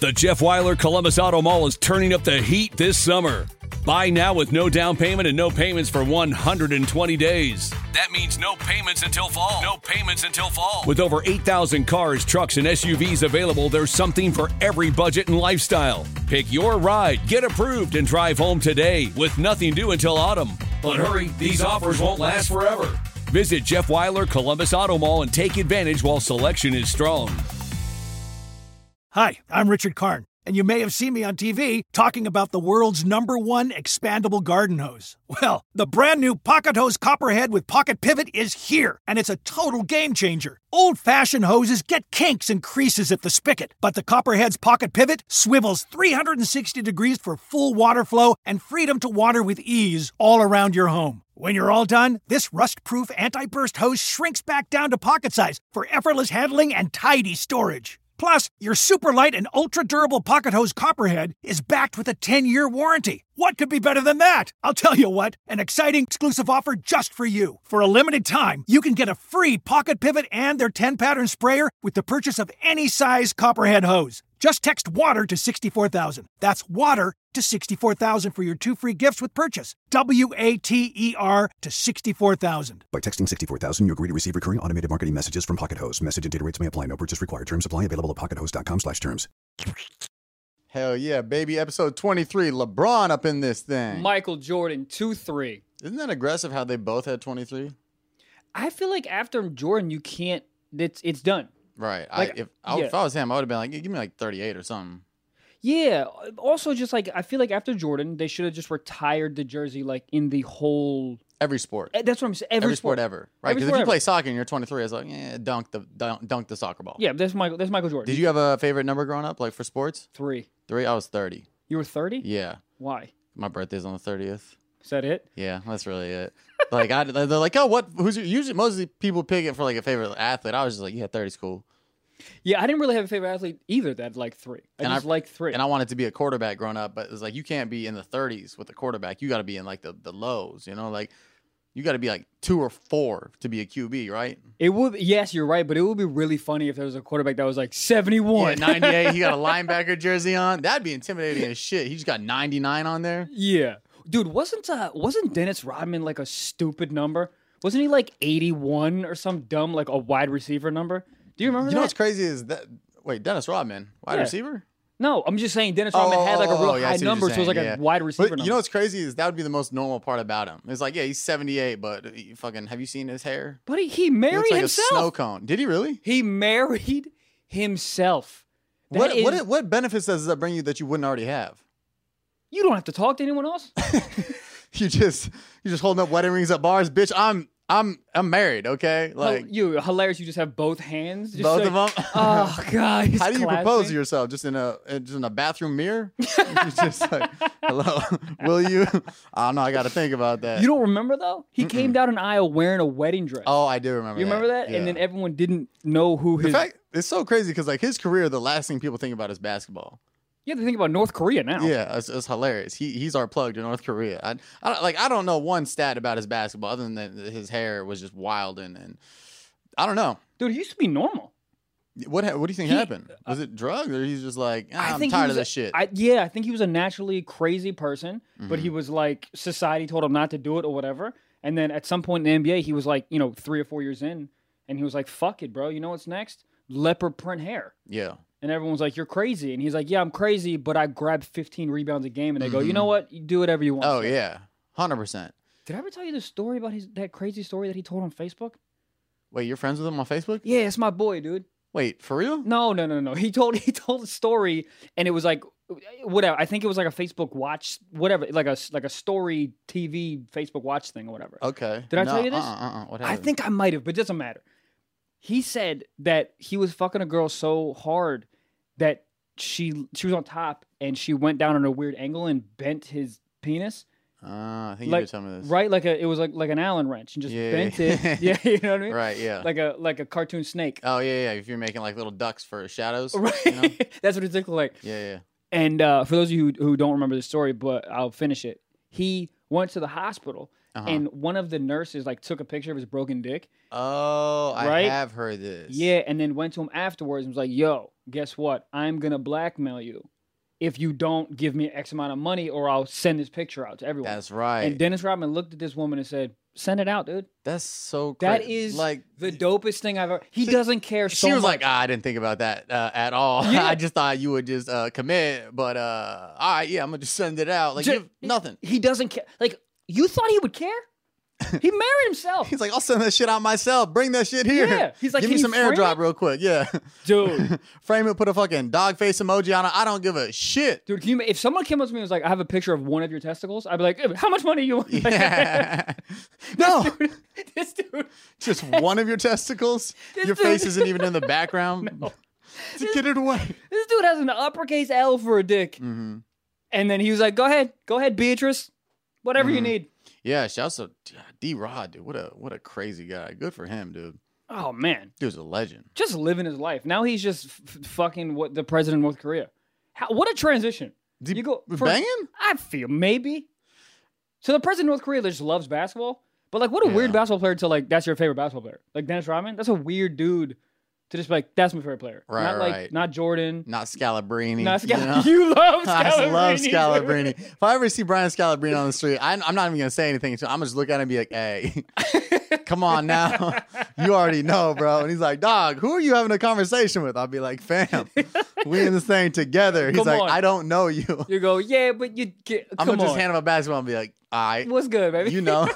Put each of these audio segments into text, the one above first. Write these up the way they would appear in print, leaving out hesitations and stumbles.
The Jeff Weiler Columbus Auto Mall is turning up the heat this summer. Buy now with no down payment and no payments for 120 days. That means no payments until fall. No payments until fall. With over 8,000 cars, trucks, and SUVs available, there's something for every budget and lifestyle. Pick your ride, get approved, and drive home today with nothing due until autumn. But hurry, these offers won't last forever. Visit Jeff Weiler Columbus Auto Mall and take advantage while selection is strong. Hi, I'm Richard Karn, and you may have seen me on TV talking about the world's #1 expandable garden hose. Well, the brand new Pocket Hose Copperhead with Pocket Pivot is here, and it's a total game changer. Old-fashioned hoses get kinks and creases at the spigot, but the Copperhead's Pocket Pivot swivels 360 degrees for full water flow and freedom to water with ease all around your home. When you're all done, this rust-proof anti-burst hose shrinks back down to pocket size for effortless handling and tidy storage. Plus, your super light and ultra-durable Pocket Hose Copperhead is backed with a 10-year warranty. What could be better than that? I'll tell you what, an exciting exclusive offer just for you. For a limited time, you can get a free Pocket Pivot and their 10-pattern sprayer with the purchase of any size Copperhead hose. Just text WATER to 64,000. That's WATER to 64,000 for your 2 free gifts with purchase. WATER to 64,000. By texting 64,000, you agree to receive recurring automated marketing messages from Pocket Hose. Message and data rates may apply. No purchase required. Terms apply. Available at pockethose.com/terms. Hell yeah, baby. Episode 23. LeBron up in this thing. Michael Jordan, 2-3. Isn't that aggressive how they both had 23? I feel like after Jordan, you can't. It's done. Right. Like, If I was him, I would have been like, give me like 38 or something. Yeah. Also, just like I feel like after Jordan, they should have just retired the jersey like in the whole. Every sport. That's what I'm saying. Every sport ever. Right. Because if you ever. play soccer and you're 23, it's like, dunk the soccer ball. Yeah, that's Michael Jordan. Did you have a favorite number growing up, like for sports? 3. 3? I was 30. You were 30? Yeah. Why? My birthday's on the 30th. Is that it? Yeah, that's really it. Like they're like, oh, what? Who's your, usually mostly people pick it for like a favorite athlete. I was just like, yeah, 30's cool. Yeah, I didn't really have a favorite athlete either that like 3. I just like 3. And I wanted to be a quarterback growing up, but it was like you can't be in the 30s with a quarterback. You got to be in like the lows, you know, like you got to be like 2 or 4 to be a QB, right? It would. Yes, you're right, but it would be really funny if there was a quarterback that was like 71. Yeah, 98. He got a linebacker jersey on. That'd be intimidating as shit. He just got 99 on there. Yeah, dude, wasn't Dennis Rodman like a stupid number? Wasn't he like 81 or some dumb like a wide receiver number? Do you remember that? You know what's crazy is that Dennis Rodman, wide receiver? No, I'm just saying Dennis Rodman had like a real high number, so it was like a wide receiver number. You know what's crazy is that would be the most normal part about him. It's like, yeah, he's 78, but have you seen his hair? But he married looks like himself. A snow cone. Did he really? He married himself. What benefits does that bring you that you wouldn't already have? You don't have to talk to anyone else. You just holding up wedding rings at bars, bitch. I'm married, okay? Like you hilarious. You just have both hands. Just both like, of them. Oh god. How do you propose to yourself? Just in a bathroom mirror? You're just like, hello, will you? I don't know. I got to think about that. You don't remember though? He came down an aisle wearing a wedding dress. Oh, I do remember. You remember that? Yeah. And then everyone didn't know who his. In fact, it's so crazy because like his career, the last thing people think about is basketball. You have to think about North Korea now. Yeah, it's hilarious. He's our plug to North Korea. I don't know one stat about his basketball other than that his hair was just wild and I don't know. Dude, he used to be normal. What do you think happened? Was it drugs or he's just like I'm tired of this shit? I think he was a naturally crazy person, but he was like society told him not to do it or whatever. And then at some point in the NBA, he was like 3 or 4 years in, and he was like, "Fuck it, bro. You know what's next? Leopard print hair." Yeah. And everyone's like, "You're crazy." And he's like, "Yeah, I'm crazy, but I grab 15 rebounds a game." And they go, "You know what? You do whatever you want." Oh, yeah. 100%. Did I ever tell you the story about that crazy story that he told on Facebook? Wait, you're friends with him on Facebook? Yeah, it's my boy, dude. Wait, for real? No. He told a story, and it was like, whatever. I think it was like a Facebook Watch, whatever, like a story TV Facebook Watch thing or whatever. Okay. Did I tell you this? What happened? I think I might have, but it doesn't matter. He said that he was fucking a girl so hard that she was on top and she went down on a weird angle and bent his penis. I think you did tell me this. Right, it was like an Allen wrench and just bent it. Yeah, you know what I mean? Right, yeah. Like a cartoon snake. Oh yeah. If you're making like little ducks for shadows, right? You know? That's what it looked like. Yeah. And for those of you who don't remember the story, but I'll finish it. He went to the hospital. And one of the nurses took a picture of his broken dick. Oh, right? I have heard this. Yeah, and then went to him afterwards and was like, "Yo, guess what? I'm going to blackmail you if you don't give me X amount of money or I'll send this picture out to everyone. That's right. And Dennis Rodman looked at this woman and said, send it out, dude. That's so crazy. That is like the dopest thing I've ever... He doesn't care so much. She was like, I didn't think about that at all. Yeah. I just thought you would just commit, but all right, yeah, I'm going to just send it out. Like, nothing. He doesn't care. Like, you thought he would care? He married himself. He's like, I'll send that shit out myself. Bring that shit here. Yeah. He's like, give me some airdrop real quick. Yeah. Dude. Frame it, put a fucking dog face emoji on it. I don't give a shit. Dude, if someone came up to me and was like, I have a picture of one of your testicles, I'd be like, how much money you want? Yeah. No. This dude. Just one of your testicles? Your face isn't even in the background? No. Get it away. This dude has an uppercase L for a dick. Mm-hmm. And then he was like, go ahead, Beatrice. Whatever you need. Yeah, shouts to D-Rod, dude. What a crazy guy. Good for him, dude. Oh, man. Dude's a legend. Just living his life. Now he's just fucking the president of North Korea. What a transition. You go banging? I feel maybe. So the president of North Korea just loves basketball. But like, what a weird basketball player to like, that's your favorite basketball player. Like Dennis Rodman? That's a weird dude to just be like, that's my favorite player. Right, Not Jordan. Not Scalabrine. Not Scalabrine. You love Scalabrine. I love Scalabrine. If I ever see Brian Scalabrine on the street, I'm not even going to say anything. So I'm just look at him and be like, hey, come on now. You already know, bro. And he's like, dog, who are you having a conversation with? I'll be like, fam, we in this thing together. He's like, I don't know you. You go, yeah, but you get, I'm going to just hand him a basketball and be like, all right. What's good, baby? You know.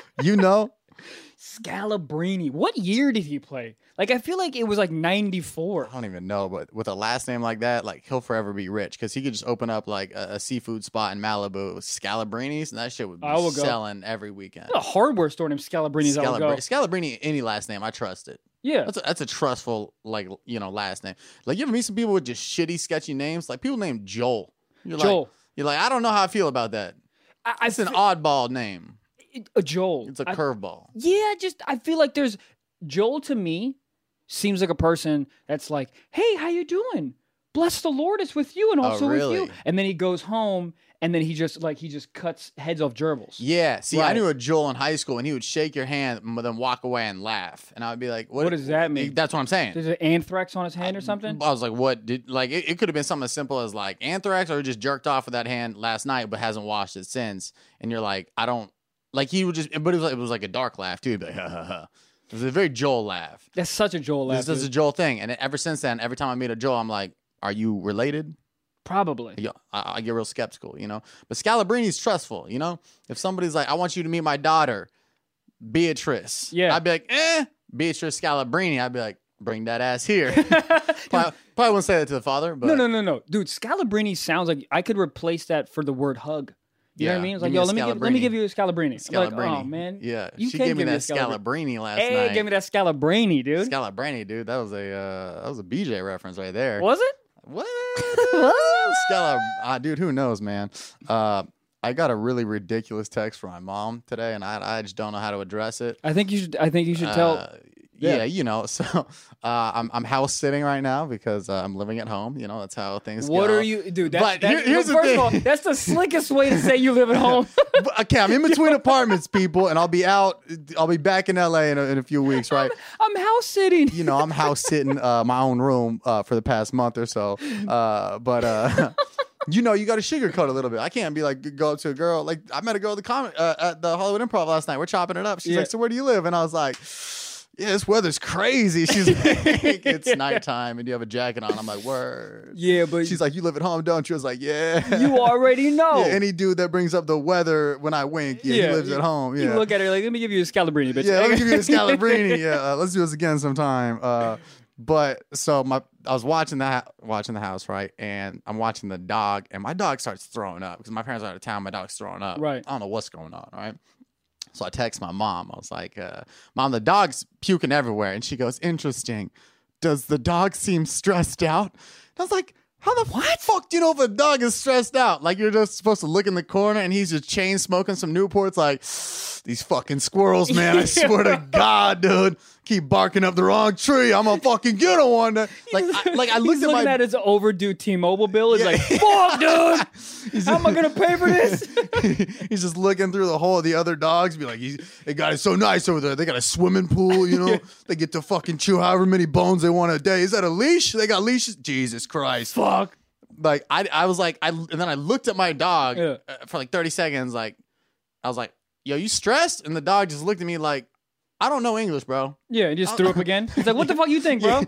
Scalabrine. What year did he play? Like, I feel like it was like 94. I don't even know, but with a last name like that, like he'll forever be rich because he could just open up like a seafood spot in Malibu with Scalabrinis, and that shit would be selling every weekend. A hardware store named Scalabrini's. Scalabrini, any last name, I trust it. Yeah, that's a trustful last name. Like you ever meet some people with just shitty, sketchy names? Like people named Joel. You're like, I don't know how I feel about that. It's an oddball name. Joel. It's a curveball. Yeah, I feel like there's Joel to me seems like a person that's like, hey, how you doing? Bless the Lord is with you and also with you. And then he goes home and then he just cuts heads off gerbils. Yeah. See, I knew a Joel in high school and he would shake your hand but then walk away and laugh. And I would be like, what does that mean? That's what I'm saying. Is it anthrax on his hand or something? I was like, what? It could have been something as simple as like anthrax or just jerked off with that hand last night but hasn't washed it since. And you're like, I don't. Like he would just, but it was like a dark laugh too. He'd be like, ha, ha, ha. It was a very Joel laugh. That's such a Joel laugh. This is a Joel thing, and ever since then, every time I meet a Joel, I'm like, "Are you related?" Probably. Yeah, I get real skeptical, you know. But Scalabrini's trustful, you know. If somebody's like, "I want you to meet my daughter, Beatrice," I'd be like, Beatrice Scalabrini. I'd be like, bring that ass here. probably wouldn't say that to the father. But no, dude. Scalabrini sounds like I could replace that for the word hug. You know what I mean? It's like, yo, let me give you a Scalabrini. I'm like, oh, man. Yeah. She gave me that Scalabrini last night. Hey, give me that Scalabrini, dude. Scalabrini, dude. That was a BJ reference right there. Was it? What? Dude, who knows, man? I got a really ridiculous text from my mom today, and I just don't know how to address it. I think you should tell. Yeah, you know, so I'm house sitting right now because I'm living at home. You know, that's how things go. What are you, dude? Here's the thing. First of all, that's the slickest way to say you live at home. Okay, I'm in between apartments, people, and I'll be back in LA in a few weeks, right? I'm house sitting. You know, I'm house sitting my own room for the past month or so. You know, you got to sugarcoat a little bit. I can't be like, go up to a girl. Like, I met a girl at the Hollywood Improv last night. We're chopping it up. She's like, so where do you live? And I was like, yeah, this weather's crazy. She's like, it's nighttime and you have a jacket on. I'm like, word. Yeah, but she's like, you live at home, don't you? I was like, yeah. You already know. Yeah, any dude that brings up the weather when I wink, he lives at home. Yeah. You look at her like, let me give you a Scalabrini, bitch. Yeah, let me give you a Scalabrini. Yeah, let's do this again sometime. But so I was watching the house, right? And I'm watching the dog, and my dog starts throwing up because my parents are out of town. My dog's throwing up. Right. I don't know what's going on, right? So I text my mom. I was like, Mom, the dog's puking everywhere. And she goes, interesting. Does the dog seem stressed out? And I was like, how the fuck do you know if a dog is stressed out? Like, you're just supposed to look in the corner and he's just chain smoking some Newports like, these fucking squirrels, man. I swear to God, dude. keep barking up the wrong tree. I'm gonna fucking get on one. I looked He's at looking my at his overdue T-Mobile bill. He's like, fuck, dude. How am I going to pay for this? He's just looking through the hole of the other dogs. Be like, they got it so nice over there. They got a swimming pool, you know. They get to fucking chew however many bones they want a day. Is that a leash? They got leashes? Jesus Christ. Fuck. Like, I was like, and then I looked at my dog for like 30 seconds. Like, I was like, yo, you stressed? And the dog just looked at me like, I don't know English, bro. Yeah, and just threw up again. He's like, what the fuck you think, bro?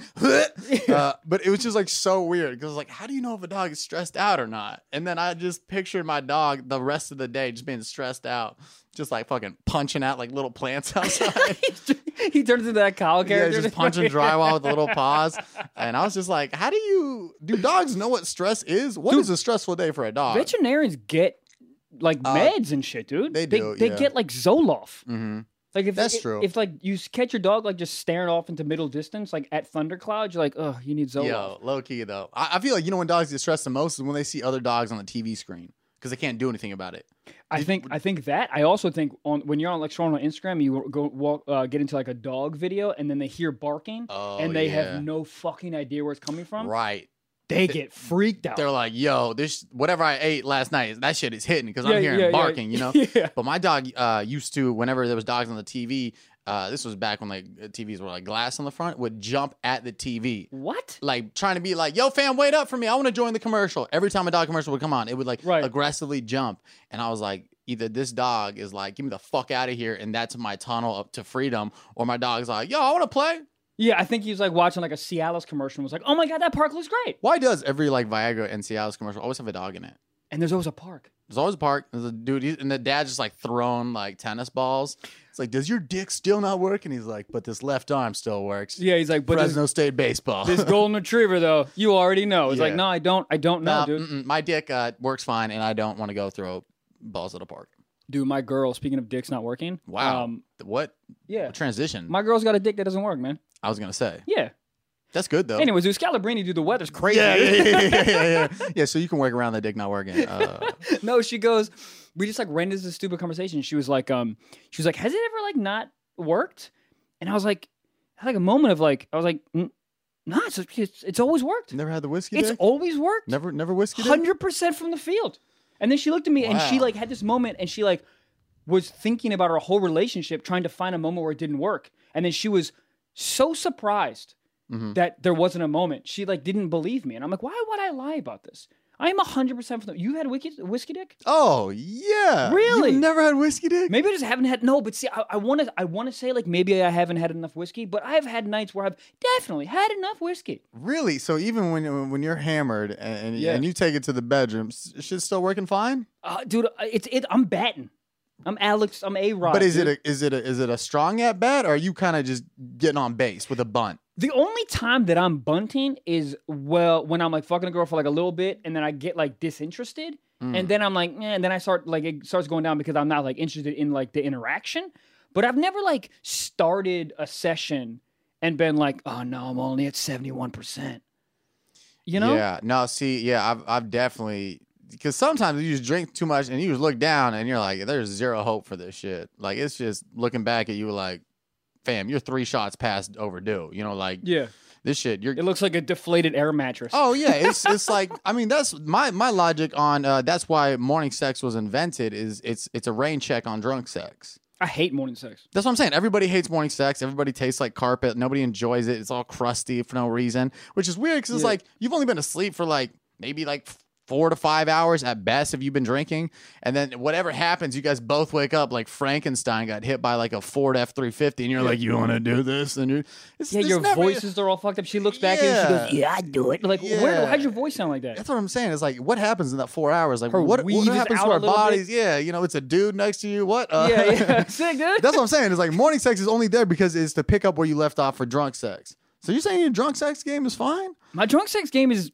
But it was just like so weird because like, how do you know if a dog is stressed out or not? And then I just pictured my dog the rest of the day just being stressed out, just like fucking punching out like little plants outside. He turns into that Kyle character. Just punching drywall with the little paws. And I was just like, do dogs know what stress is? What is a stressful day for a dog? Veterinarians get like meds and shit, dude. They do. They get like Zoloft. Mm-hmm. Like if That's true. If like you catch your dog like just staring off into middle distance, like at thunderclouds, you're like, oh, you need Zoloft. Yo, low key though. I feel like when dogs get stressed the most is when they see other dogs on the TV screen because they can't do anything about it. I think that. I also think when you're on like scrolling on Instagram, you get into like a dog video and then they hear barking and they have no fucking idea where it's coming from. Right. They get freaked out. They're like, yo, this whatever I ate last night, that shit is hitting because I'm hearing barking, you know? Yeah. But my dog used to, whenever there was dogs on the TV, this was back when like TVs were like glass on the front, would jump at the TV. What? Like trying to be like, yo, fam, wait up for me. I want to join the commercial. Every time a dog commercial would come on, it would like aggressively jump. And I was like, either this dog is like, give me the fuck out of here, and that's my tunnel up to freedom, or my dog's like, yo, I want to play. Yeah, I think he was like watching like a Cialis commercial and was like, oh my God, that park looks great. Why does every like Viagra and Cialis commercial always have a dog in it? And there's always a park. There's always a park. There's a dude, and the dad's just like throwing like tennis balls. It's like, does your dick still not work? And he's like, but this left arm still works. Yeah, he's like, but Fresno State baseball. This golden retriever though, you already know. It's like, no, I don't know, dude. My dick works fine, and I don't want to go throw balls at a park. Dude, my girl, speaking of dicks not working. Wow. What? Yeah. What transition? My girl's got a dick that doesn't work, man. I was going to say. Yeah. That's good, though. Anyways, dude, Scalabrini, dude, the weather's crazy. Yeah. Yeah, so you can work around the dick not working. No, she goes, we just like ran into this stupid conversation. She was like, has it ever like not worked? And I was like, I had like a moment of like, I was like, nah, it's always worked. Never had the whiskey It's dick? always worked. Never whiskey dick? 100% from the field. And then she looked at me and she like had this moment and she like was thinking about our whole relationship, trying to find a moment where it didn't work. And then she was so surprised that there wasn't a moment. She like didn't believe me. And I'm like, why would I lie about this? I am 100% from the... You had whiskey dick? Oh, yeah. Really? You never had whiskey dick? Maybe I just haven't had... No, but see, I want to say like maybe I haven't had enough whiskey, but I've had nights where I've definitely had enough whiskey. Really? So even when you're hammered and you take it to the bedroom, shit's still working fine? Dude, I'm batting. I'm Alex. I'm A-Rod. But is it a strong at bat, or are you kind of just getting on base with a bunt? The only time that I'm bunting is when I'm like fucking a girl for like a little bit, and then I get like disinterested, and then I'm like, and then I start like it starts going down because I'm not like interested in like the interaction. But I've never like started a session and been like, oh no, I'm only at 71%. You know? Yeah. No. See. Yeah. I've definitely. Because sometimes you just drink too much and you just look down and you're like, there's zero hope for this shit. Like, it's just looking back at you like, fam, you're 3 shots past overdue. You know, like, this shit. It looks like a deflated air mattress. Oh, yeah. It's like, I mean, that's my logic on, that's why morning sex was invented is it's a rain check on drunk sex. I hate morning sex. That's what I'm saying. Everybody hates morning sex. Everybody tastes like carpet. Nobody enjoys it. It's all crusty for no reason, which is weird because it's like, you've only been asleep for like, maybe like 4 to 5 hours at best if you've been drinking, and then whatever happens, you guys both wake up like Frankenstein got hit by like a Ford F-350, and you're like, you want to do this? And your voices are all fucked up. She looks back at you and she goes, yeah, I do it. Like, how'd your voice sound like that? That's what I'm saying. It's like, what happens in that 4 hours? Like, what weave is happens out to our a little bodies? bit. Yeah, you know, it's a dude next to you. What? Yeah. Sick, dude. That's what I'm saying. It's like morning sex is only there because it's to pick up where you left off for drunk sex. So you're saying your drunk sex game is fine? My drunk sex game is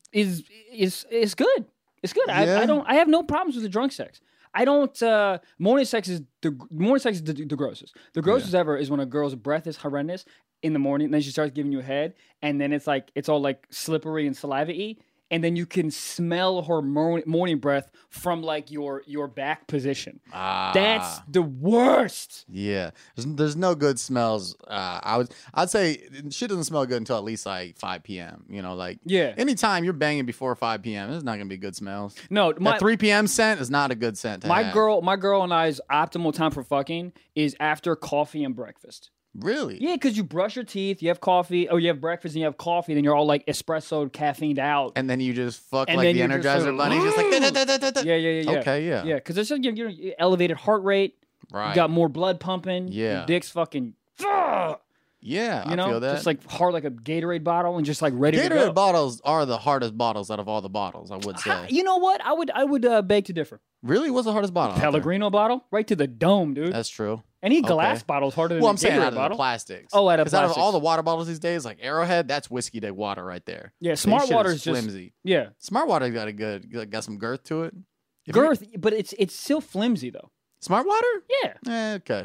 good. It's good. Yeah. I have no problems with the drunk sex. I don't. Morning sex is the grossest. The grossest ever is when a girl's breath is horrendous in the morning, and then she starts giving you a head, and then it's like it's all like slippery and saliva-y, and then you can smell her morning breath from like your back position. That's the worst. Yeah, there's no good smells. I'd say shit doesn't smell good until at least like 5 p.m. You know, like anytime you're banging before 5 p.m., there's not gonna be good smells. No, that 3 p.m. scent is not a good scent. My girl and I's optimal time for fucking is after coffee and breakfast. Really? Yeah, because you brush your teeth, you have coffee, or you have breakfast and you have coffee, then you're all like espresso caffeined out. And then you just fuck and like the Energizer Bunny. Just like, yeah. Okay, yeah. Yeah, because it's just, elevated heart rate. Right. You got more blood pumping. Yeah. Your dick's fucking. Yeah, I feel that. Just like hard like a Gatorade bottle and just like ready to go. Gatorade bottles are the hardest bottles out of all the bottles, I would say. You know what? I would beg to differ. Really? What's the hardest bottle? Pellegrino bottle? Right to the dome, dude. That's true. Any glass bottle's harder than I'm saying Gatorade out bottle. Of the plastics. Oh, out of plastics. Out of all the water bottles these days, like Arrowhead, that's whiskey dick water right there. Yeah, Smart Water's just flimsy. Yeah. Smart Water got some girth to it. But it's still flimsy though. Smart Water? Yeah. Okay.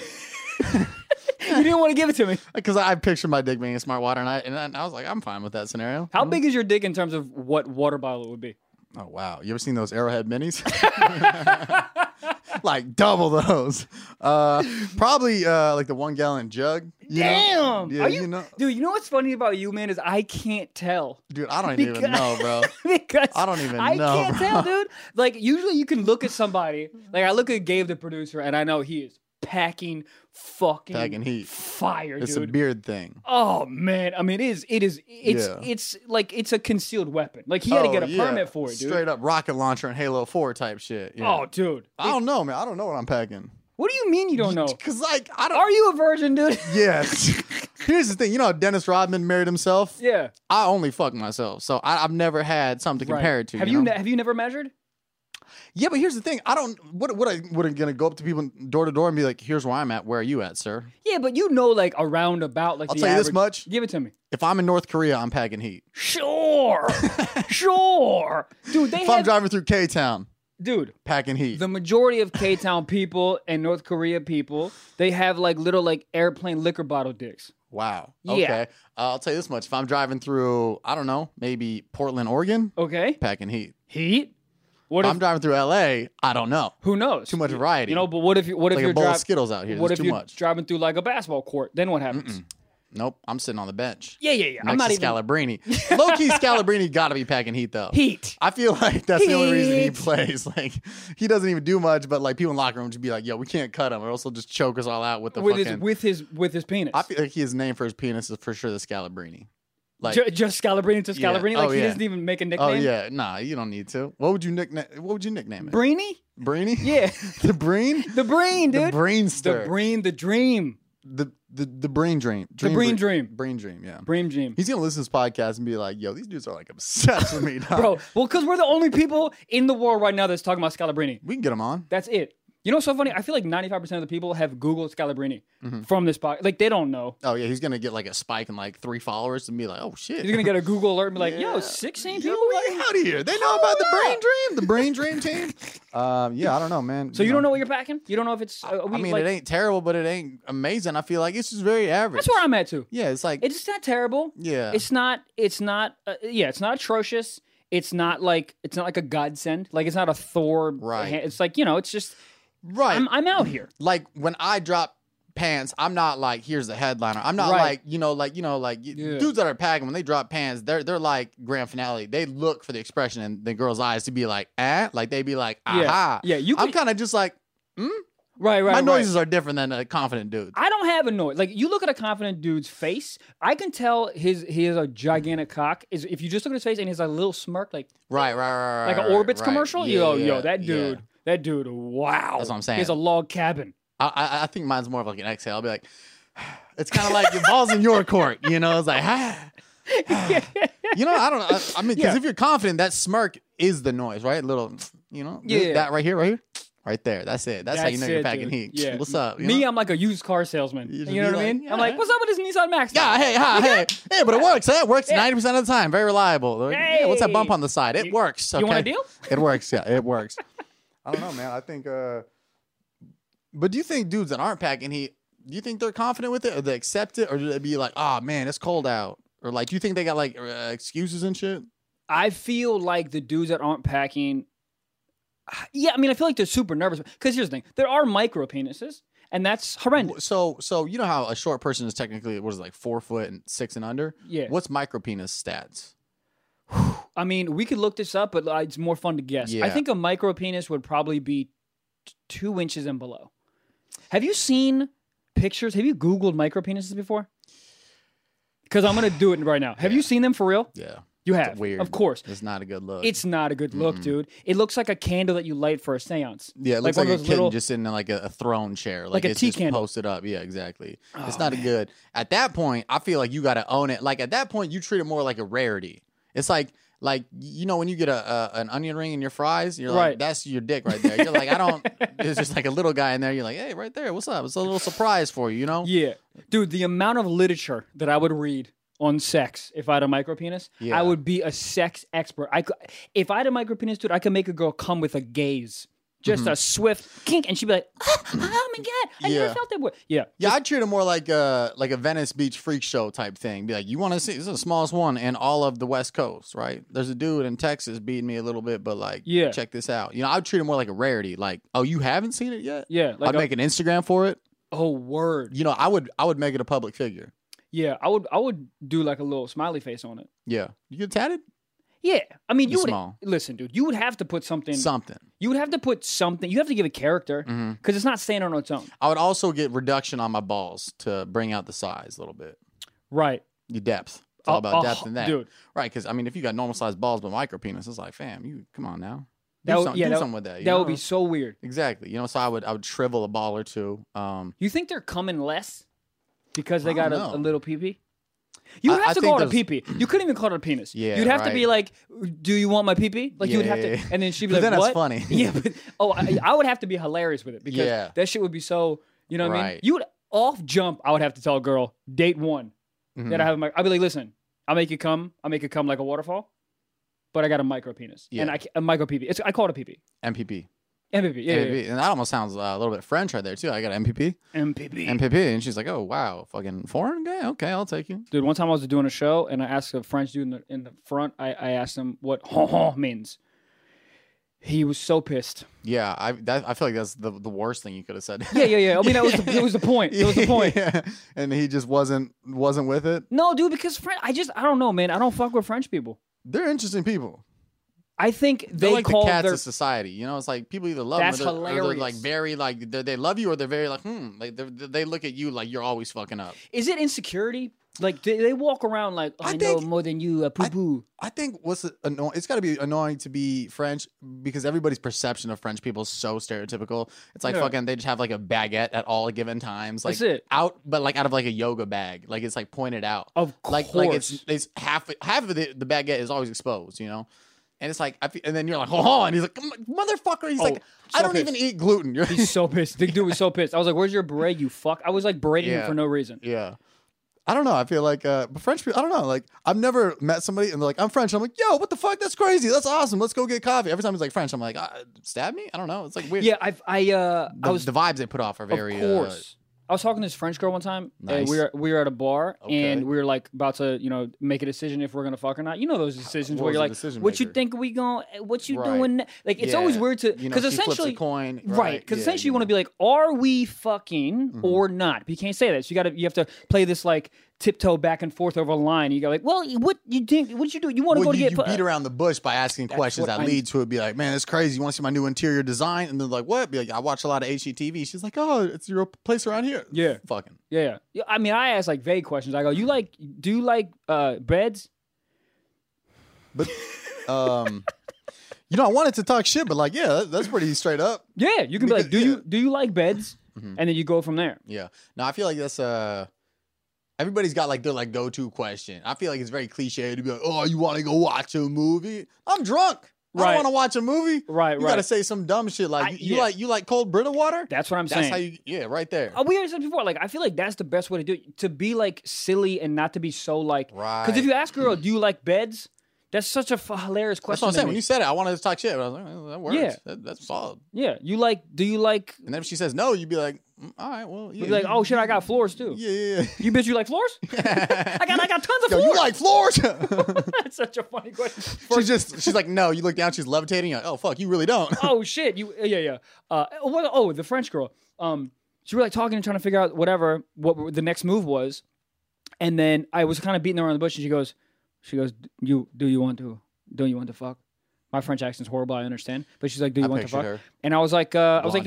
You didn't want to give it to me. Because I pictured my dick being a Smart Water, and I was like, I'm fine with that scenario. How big is your dick in terms of what water bottle it would be? Oh, wow. You ever seen those Arrowhead minis? Like double those. Probably like the 1 gallon jug. Damn. Yeah, Dude, you know what's funny about you, man, is I can't tell. Dude, I don't even know, bro. Because I don't even know. I can't tell, dude. Like, usually you can look at somebody. Like, I look at Gabe, the producer, and I know he is packing heat. Fire, it's dude. It's a beard thing. Oh man, I mean it's like it's a concealed weapon. Like he had to get a permit for it, dude. Straight up rocket launcher and Halo 4 type shit. Yeah. Oh, dude. I don't know, man. I don't know what I'm packing. What do you mean you don't know? Because like I don't. Are you a virgin, dude? Yes. Here's the thing. You know, Dennis Rodman married himself. Yeah. I only fuck myself, so I've never had something to compare it to. Have you never measured? Yeah, but here's the thing. I don't. What I gonna go up to people door to door and be like, "Here's where I'm at. Where are you at, sir?" Yeah, but you know, like around about like. I'll the tell you average. this much. Give it to me. If I'm in North Korea, I'm packing heat. Sure, sure, dude. If I'm driving through K-Town, dude, packing heat. The majority of K-Town people and North Korea people, they have like little like airplane liquor bottle dicks. Wow. Yeah. Okay. I'll tell you this much. If I'm driving through, I don't know, maybe Portland, Oregon. Okay. Packing heat. Heat. If I'm driving through LA, I don't know. Who knows? Too much variety. You know, but what if like you're a bowl of Skittles out here? What There's if too you're much. driving through like a basketball court? Then what happens? Nope. I'm sitting on the bench. Yeah. Next I'm not to even Scalabrini. Low key, Scalabrini got to be packing heat though. Heat. I feel like that's the only reason he plays. Like he doesn't even do much, but like people in the locker room just be like, "Yo, we can't cut him, or else he'll just choke us all out with the fucking with his penis." I feel like his name for his penis is for sure the Scalabrini. Like just Scalabrini to Scalabrini. Yeah. Like he doesn't even make a nickname. Oh yeah, nah, you don't need to. What would you nickname it? Breeny? Breeny? Yeah. The Breen? The Breen, dude. The Brainster. The Breen, the Dream. The Brain Dream. The Brain Dream. Brain Dream, yeah. Brain Dream. He's gonna listen to this podcast and be like, "Yo, these dudes are like obsessed with me, dog." Bro. Well, because we're the only people in the world right now that's talking about Scalabrini. We can get him on. That's it. You know what's so funny? I feel like 95% of the people have Googled Scalabrini from this podcast. Like, they don't know. Oh, yeah. He's going to get like a spike and like 3 followers and be like, "Oh, shit." He's going to get a Google alert and be like, "Yo, 16 people? Way out of here. They know about the Brain Dream. The Brain Dream team. Yeah, I don't know, man. So you don't know what you're packing? You don't know if it's... I mean, it ain't terrible, but it ain't amazing. I feel like it's just very average. That's where I'm at, too. Yeah, it's like... It's not terrible. Yeah. It's not it's not atrocious. It's not like a godsend. Like, it's not a Thor. Right. It's like, it's just... Right. I'm out here. Like when I drop pants, I'm not like, here's the headliner. I'm not like, dudes that are packing, when they drop pants, they're like grand finale. They look for the expression in the girl's eyes to be like, like they be like, aha. Yeah. I'm kind of just like, Right. My noises are different than a confident dude. I don't have a noise. Like, you look at a confident dude's face, I can tell he has a gigantic cock. If you just look at his face and he's a little smirk, like right, like an Orbitz commercial. Yeah, that dude, wow. That's what I'm saying. He has a log cabin. I think mine's more of like an exhale. I'll be like, it's kind of like your balls in your court, It's like, I don't know. I mean, because if you're confident, that smirk is the noise, right? Little, that right here. Right there. That's it. That's how you know you're packing heat. Yeah. What's up? Me, I'm like a used car salesman. You know what I mean? Yeah. I'm like, what's up with this Nissan Maxima? Yeah, hey, but it works. It works 90% of the time. Very reliable. Hey. Yeah, what's that bump on the side? It works. Okay. You want a deal? It works. Yeah, it works. I don't know, man. I think, but do you think dudes that aren't packing heat, do you think they're confident with it, or they accept it, or do they be like, "Oh man, it's cold out," or like, do you think they got like excuses and shit? I feel like the dudes that aren't packing. Yeah, I mean, I feel like they're super nervous because here's the thing: there are micro penises, and that's horrendous. So you know how a short person is technically what is it, like 4 foot and 6 and under? Yeah. What's micro penis stats? I mean, we could look this up, but it's more fun to guess. Yeah. I think a micro penis would probably be 2 inches and below. Have you seen pictures? Have you Googled micro penises before? Because I'm gonna do it right now. Have you seen them for real? Yeah. You have, It's weird. of course. It's not a good look. It's not a good look, dude. It looks like a candle that you light for a seance. Yeah, it looks like one a of kid those little. just sitting in like a throne chair. Like a it's tea just candle. posted up. Yeah, exactly. It's not a good. At that point, I feel like you got to own it. Like at that point, you treat it more like a rarity. It's like you know when you get an onion ring in your fries, you're like, Right. that's your dick right there. You're like, I don't. It's just like a little guy in there. You're like, hey, right there, what's up? It's a little surprise for you, you know? Yeah, dude. The amount of literature that I would read on sex if I had a micro penis, Yeah. I would be a sex expert. If I had a micro penis, dude, I could make a girl come with a gaze. Just a swift kink, and she'd be like, "Oh my god, I Yeah. never felt that way." Yeah, Yeah, I treat it more like a Venice Beach freak show type thing. Be like, you want to see? This is the smallest one in all of the West Coast, right? There's a dude in Texas beating me a little bit, but like, Yeah. check this out. You know, I'd treat it more like a rarity. Like, oh, you haven't seen it yet? yeah. Like I'd make an Instagram for it. oh word. You know, I would make it a public figure. Yeah, I would do like a little smiley face on it. Yeah, you get tatted? Yeah, I mean, you Be would small. listen, dude. You would have to put something. Something. You would have to put something. You have to give it character because it's not staying on its own. I would also get reduction on my balls to bring out the size a little bit. Right. The depth. It's all about depth in that, dude. Right? Because I mean, if you got normal sized balls but micro penis, it's like, fam, you come on now. That Do would, something, yeah, do that, something with that. You that know? would be so weird. Exactly. You know, so I would shrivel a ball or two. You think they're coming less because they I got don't a know. little pee-pee? You would I have to think call it a those- pee-pee. You couldn't even call it a penis. Yeah, You'd have to right. be like, "Do you want my pee-pee?" Like you would have Yeah. to, and then she'd be But like, then "What?" that's funny. Yeah, but I would have to be hilarious with it because Yeah. that shit would be so. You know what I mean? Right. You would off jump. I would have to tell a girl date one Mm-hmm. that I have I'd be like, "Listen, I'll make it come like a waterfall, but I got a micro penis Yeah. and a micro pee-pee. I call it a pee-pee. MPP. MPP. Yeah, yeah, MPP. And that almost sounds a little bit French right there, too. I got MPP. yeah. MPP. MPP. And she's like, oh, wow. Fucking foreign guy? Okay, I'll take you. Dude, one time I was doing a show and I asked a French dude in the front. I asked him what "hon" means. He was so pissed. Yeah, I feel like that's the worst thing you could have said. Yeah. I mean, it was the point. It was the point. Yeah. And he just wasn't with it. No, dude, because I don't know, man. I don't fuck with French people. They're interesting people. I think They're they like call the cats their of society. You know, it's like people either love That's them or they're like hilarious. very like they love you or they're very like like they look at you like you're always fucking up. Is it insecurity? Like they walk around like I know think- more than you, poo poo. I think what's annoying. It's got to be annoying to be French because everybody's perception of French people is so stereotypical. It's like Yeah. fucking they just have like a baguette at all given times. Like That's it. out, but like out of like a yoga bag. Like it's like pointed out. Of like course. it's half of the baguette is always exposed. You know. And it's like, and then you're like, oh, and he's like, motherfucker. He's like, I so don't even eat gluten. You're He's so pissed. The dude was so pissed. I was like, "Where's your beret, you fuck?" I was like berating him Yeah. for no reason. yeah. I don't know. I feel like, but French people, I don't know. Like, I've never met somebody and they're like, I'm French. I'm like, yo, what the fuck? That's crazy. That's awesome. Let's go get coffee. Every time he's like French, I'm like, stab me? I don't know. It's like weird. Yeah, I was The vibes they put off are very, Of course. I was talking to this French girl one time. Nice. And we were at a bar Okay. and we were like about to, make a decision if we're gonna fuck or not. You know those decisions What where was you're the like, decision what you maker? think we going? What you Right. doing? Like it's Yeah. always weird to You know, because she flips a essentially coin, right? right, Because yeah, essentially you you want to know. be like, are we fucking or not? But you can't say that. So you have to play this like tiptoe back and forth over a line. You go like, well, what you think? What you do? You want to Well, go to you get? beat around the bush by asking questions what that I- lead to it. Be like, man, it's crazy. You want to see my new interior design? And they're like, what? Be like, I watch a lot of HGTV. She's like, oh, it's your place around here. Yeah. Fucking. Yeah. I mean, I ask like vague questions. I go, do you like beds? But, I wanted to talk shit, but like, yeah, that's pretty straight up. Yeah, you can be like, Because- do you like beds? And then you go from there. Yeah. No, I feel like that's everybody's got like their like go-to question. I feel like it's very cliche to be like, oh, you want to go watch a movie? I'm drunk. I Right. don't want to watch a movie. Right, You right. gotta say some dumb shit like you yeah. like cold Brita water? That's what I'm That's saying. how right there. We already said before, like I feel like that's the best way to do it. To be like silly and not to be so like. Because Right. if you ask a girl, do you like beds? That's such a hilarious question. That's what I'm to saying. me. When you said it, I wanted to talk shit. But I was like, that works. Yeah. That's solid. Yeah, do you like? And then if she says no, you'd be like, all right, well, yeah. You'd be like, oh shit, I got floors too. Yeah. You bitch, you like floors? I got tons of Yo, floors. you like floors? That's such a funny question. She's like, no. You look down, she's levitating. You're like, oh fuck, you really don't. Oh shit, yeah. The French girl. She was like talking and trying to figure out what the next move was, and then I was kind of beating her around the bush, and she goes, do you want to fuck? My French accent's horrible, I understand, but she's like, do you want to fuck? Her. And I was like, yeah, okay,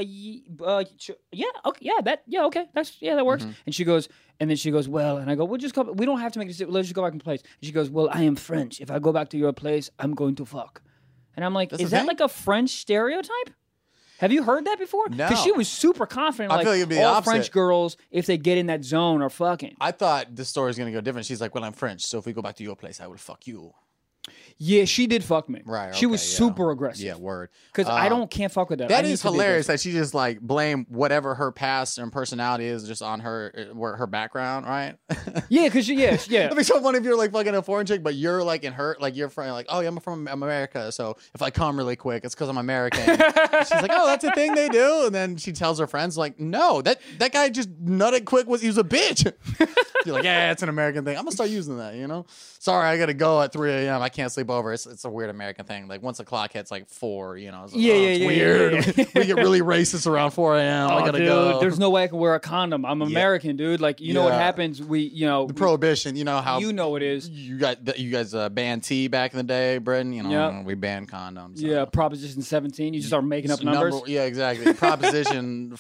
that works. Mm-hmm. And then she goes, well, and I go, we'll just come. We don't have to make a decision. Let's just go back in place. And she goes, well, I am French. If I go back to your place, I'm going to fuck. And I'm like, is that like a French stereotype? Have you heard that before? No. Because she was super confident. I feel like it'd be the all opposite. French girls, if they get in that zone, are fucking. I thought this story was gonna go different. She's like, well, I'm French, so if we go back to your place, I will fuck you. Yeah, she did fuck me. Right. She was super aggressive. Yeah, word. Because can't fuck with that. That is hilarious that she just like blame whatever her past and personality is just on her background, right? Yeah, because yeah. It'd be so funny if you're like fucking a foreign chick, but you're like in her, like you're from like, oh yeah, I'm from America, so if I come really quick, it's because I'm American. She's like, oh, that's a thing they do, and then she tells her friends like, no, that guy just nutted quick. He was a bitch. You're like, yeah, it's an American thing. I'm gonna start using that, you know? Sorry, I gotta go at 3 a.m. I can't sleep over. It's a weird American thing. Like once the clock hits like 4, you know, it's like, it's weird. Yeah. We get really racist around 4 a.m. I gotta go. There's no way I can wear a condom. I'm American, dude. Like you know what happens? The prohibition. You know how it is. You guys banned tea back in the day, Britain. You know, we banned condoms. So. Yeah, Proposition 17. You just start making up numbers. Yeah, exactly. Proposition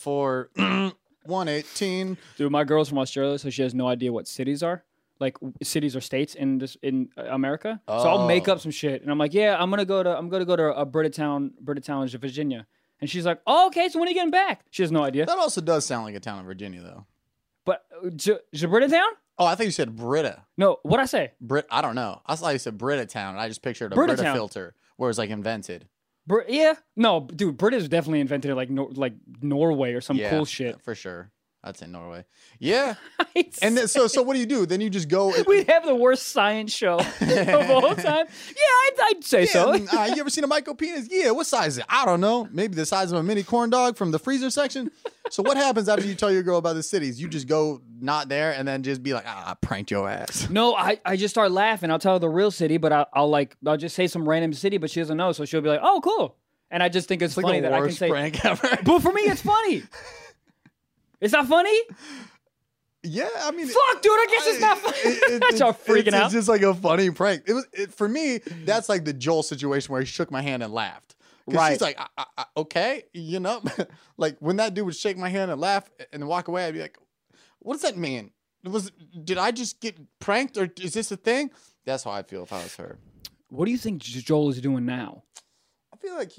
118. Dude, my girl's from Australia, so she has no idea what cities are. Like cities or states in America. So I'll make up some shit, and I'm like, yeah, I'm gonna go to Brittatown, Virginia, and she's like, oh, okay, so when are you getting back? She has no idea. That also does sound like a town in Virginia, though. But Brittatown? Oh, I thought you said Britta. No, what'd I say? I don't know. I thought you said Brittatown, and I just pictured a Brita filter where it's like invented. Yeah, no, dude, Brita's definitely invented like Norway or some cool shit for sure. I'd say Norway. Yeah. And then, so what do you do? Then you just go. We'd have the worst science show of all time. Yeah, I'd say so. You ever seen a micro penis? Yeah. What size is it? I don't know. Maybe the size of a mini corn dog from the freezer section. So what happens after you tell your girl about the cities? You just go not there and then just be like, I pranked your ass. No, I just start laughing. I'll tell her the real city, but I'll just say some random city, but she doesn't know. So she'll be like, oh, cool. And I just think it's funny that I can say. Prank ever. But for me, it's funny. It's not funny? Yeah, I mean, fuck, dude. I guess it's not funny. I start freaking out. It's just like a funny prank. For me. That's like the Joel situation where he shook my hand and laughed. Right. She's like, okay, you know, like when that dude would shake my hand and laugh and walk away, I'd be like, what does that mean? Did I just get pranked or is this a thing? That's how I feel if I was her. What do you think Joel is doing now? I feel like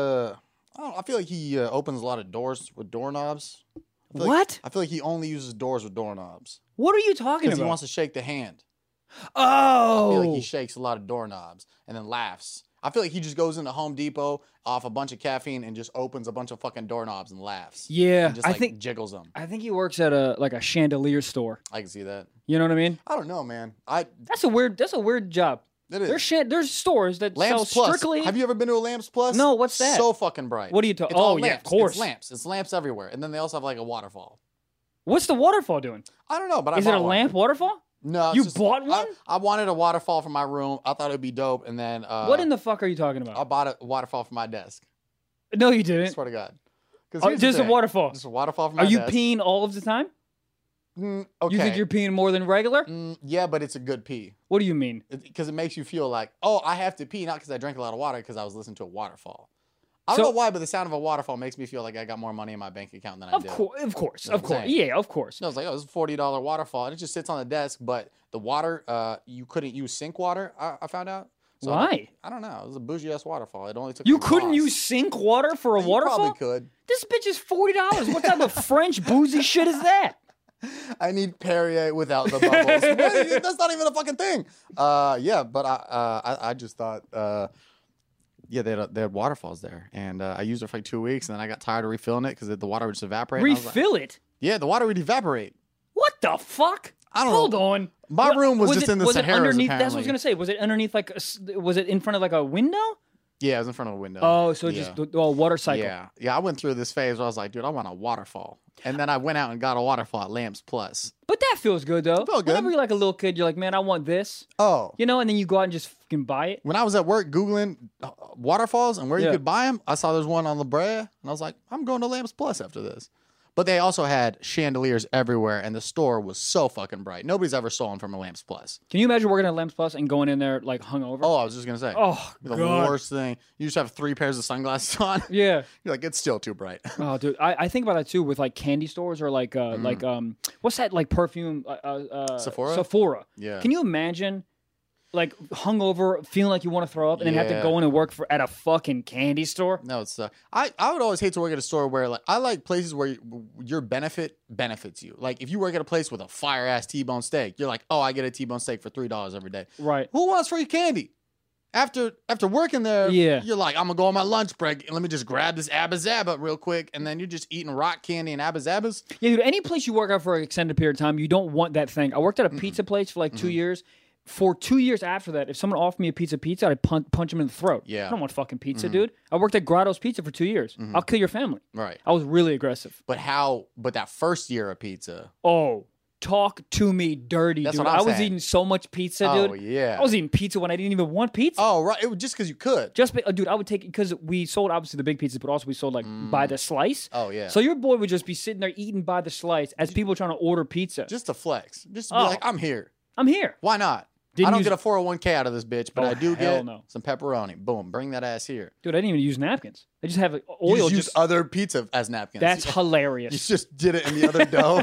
I feel like he opens a lot of doors with doorknobs. What? I feel like he only uses doors with doorknobs. What are you talking about? Because he wants to shake the hand. Oh. I feel like he shakes a lot of doorknobs and then laughs. I feel like he just goes into Home Depot off a bunch of caffeine and just opens a bunch of fucking doorknobs and laughs. Yeah. And just like jiggles them. I think he works at a chandelier store. I can see that. You know what I mean? I don't know, man. That's a weird job. It is. There's stores that Lamps sell Plus. strictly. Have you ever been to a Lamps Plus? No, what's that? So fucking bright. What are you talking? Oh, yeah, of course. It's lamps. It's lamps everywhere, and then they also have like a waterfall. What's the waterfall doing? I don't know, but is it a lamp waterfall? No, you bought one. I wanted a waterfall for my room. I thought it'd be dope, and then what in the fuck are you talking about? I bought a waterfall for my desk. No, you didn't. I swear to God. Just a waterfall. Just a waterfall for my desk. Are desk. you peeing all of the time? Okay. You think you're peeing more than regular? Yeah, but it's a good pee. What do you mean? Because it makes you feel like, oh, I have to pee, not because I drank a lot of water, because I was listening to a waterfall. I don't know why, but the sound of a waterfall makes me feel like I got more money in my bank account than I did. Of course. Yeah, of course. No, I was like, oh, it's a $40 waterfall, and it just sits on the desk, but the water, you couldn't use sink water, I found out. So why? I don't know. It was a bougie-ass waterfall. It only took You couldn't use sink water for a waterfall? You probably could. This bitch is $40. What type of French boozy shit is that? I need Perrier without the bubbles. That's not even a fucking thing. Yeah, but I just thought, yeah, they had waterfalls there, and I used it for like 2 weeks, and then I got tired of refilling it because the water would just evaporate. Refill it? Yeah, the water would evaporate. What the fuck? I don't know. Hold on. My room was just in the was Sahara. it underneath? That's what I was gonna say. Was it underneath like? Was it in front of like a window? Yeah, it was in front of a window. Oh, so yeah. just water cycle. Yeah. I went through this phase where I was like, dude, I want a waterfall, and then I went out and got a waterfall at Lamps Plus. But that feels good though. felt good. Whenever you're like a little kid, you're like, man, I want this. Oh, You know, and then you go out and just fucking buy it. when I was at work googling waterfalls and where you Yeah. could buy them, I saw there's one on La Brea, and I was like, I'm going to Lamps Plus after this. But they also had chandeliers everywhere, and the store was so fucking bright. Nobody's ever stolen from a Lamps Plus. Can you imagine working at Lamps Plus and going in there like hungover? Oh, I was just gonna say. Oh, the God. worst thing. You just have 3 pairs of sunglasses on. Yeah. You're like, it's still too bright. Oh, dude, I think about that too with like candy stores or like what's that like perfume? Sephora? Sephora. Yeah. Can you imagine like hungover, feeling like you want to throw up, and then have to Yeah. go in and work at a fucking candy store? No, it's I would always hate to work at a store where like I like places where your benefit benefits you. Like if you work at a place with a fire ass T-bone steak, you're like, oh, I get a T-bone steak for $3 every day. Right. Who wants free candy? After working there, Yeah. you're like, I'm gonna go on my lunch break and let me just grab this Abba Zaba real quick, and then you're just eating rock candy and Abba Zabas. Yeah, dude. Any place you work out for an extended period of time, you don't want that thing. I worked at a pizza place for like 2 years. For 2 years after that, if someone offered me a pizza, I'd punch him in the throat. Yeah. I don't want fucking pizza, dude. I worked at Grotto's Pizza for 2 years. I'll kill your family. Right. I was really aggressive. But that first year of pizza, Oh, talk to me dirty, That's dude. what I'm I was saying. eating so much pizza, Oh, dude. yeah. I was eating pizza when I didn't even want pizza. oh right, it was just because you could. Dude, I would take it because we sold obviously the big pizzas, but also we sold like by the slice. Oh, yeah. So your boy would just be sitting there eating by the slice as people trying to order pizza. Just to flex, just to be Oh. like, I'm here. I'm here. Why not? Didn't I don't use- get a 401k out of this bitch, but Oh, I do hell get no. some pepperoni. Boom, bring that ass here. Dude, I didn't even use napkins. I just have You oil. just use other pizza as napkins. That's You hilarious. just did it in the other dough.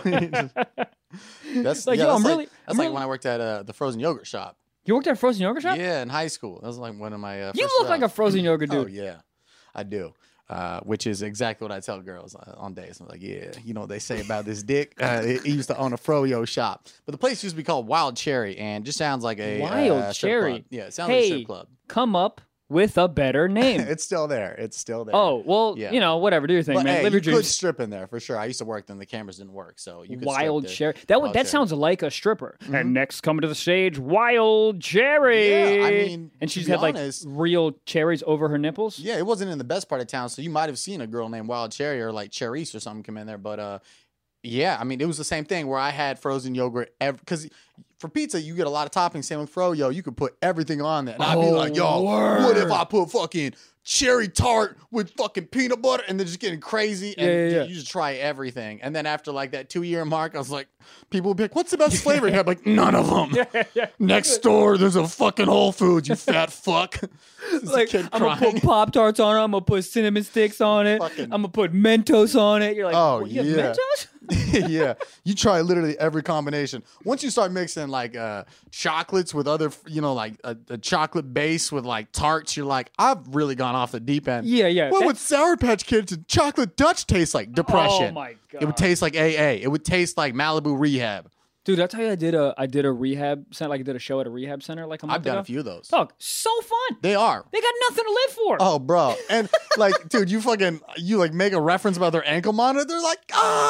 That's Like, yeah, yo, that's I'm like, really- that's I'm like really- when I worked at the frozen yogurt shop. You worked at a frozen yogurt shop? Yeah, in high school. That was like one of my. You first look like a jobs. frozen yogurt dude. Oh yeah, I do. Which is exactly what I tell girls on dates. I'm like, yeah, you know what they say about this dick? He used to own a froyo shop, but the place used to be called Wild Cherry, and just sounds like a Wild strip Cherry. club. Yeah, it sounds like a Hey, strip club. come up with a better name. It's still there. It's still there. Oh, well, Yeah. you know, whatever. Do your thing, but man. hey, Live you your dreams. could strip in there for sure. I used to work then. The cameras didn't work, so you could Wild strip Cherry. there. That Wild Cherry. sounds like a stripper. And next, coming to the stage, Wild Cherry. Yeah, I mean, and to she's be had like honest- real cherries over her nipples. Yeah, it wasn't in the best part of town, so you might have seen a girl named Wild Cherry or like Cherries or something come in there. But yeah, I mean, it was the same thing where I had frozen yogurt because for pizza you get a lot of toppings. Same with froyo, you could put everything on there, and I'd be like, "Yo, what if I put fucking cherry tart with fucking peanut butter?" And they're just getting crazy, and Yeah. you just try everything. And then after like that 2-year mark, I was like, people would be like, "What's the best flavor?" I'm like, "None of them." Next door, there's a fucking Whole Foods. You fat fuck. This is a Like, kid I'm going to crying. put Pop Tarts on it. I'm going to put cinnamon sticks on it. Fucking- I'm going to put Mentos on it. You're like, Oh, "What, you have yeah. Mentos? Yeah, you try literally every combination. Once you start mixing like chocolates with other, you know, like a chocolate base with like tarts, you're like, I've really gone off the deep end. Yeah. What That- would Sour Patch Kids and Chocolate Dutch taste like? Depression. Oh, my God. It would taste like AA. It would taste like Malibu Rehab. Dude, that's how I did a rehab center. Like I did a show at a rehab center like a month I've done ago. a few of those. Dog, so fun. They are. They got nothing to live for. Oh, bro. And like, dude, you like make a reference about their ankle monitor. They're like,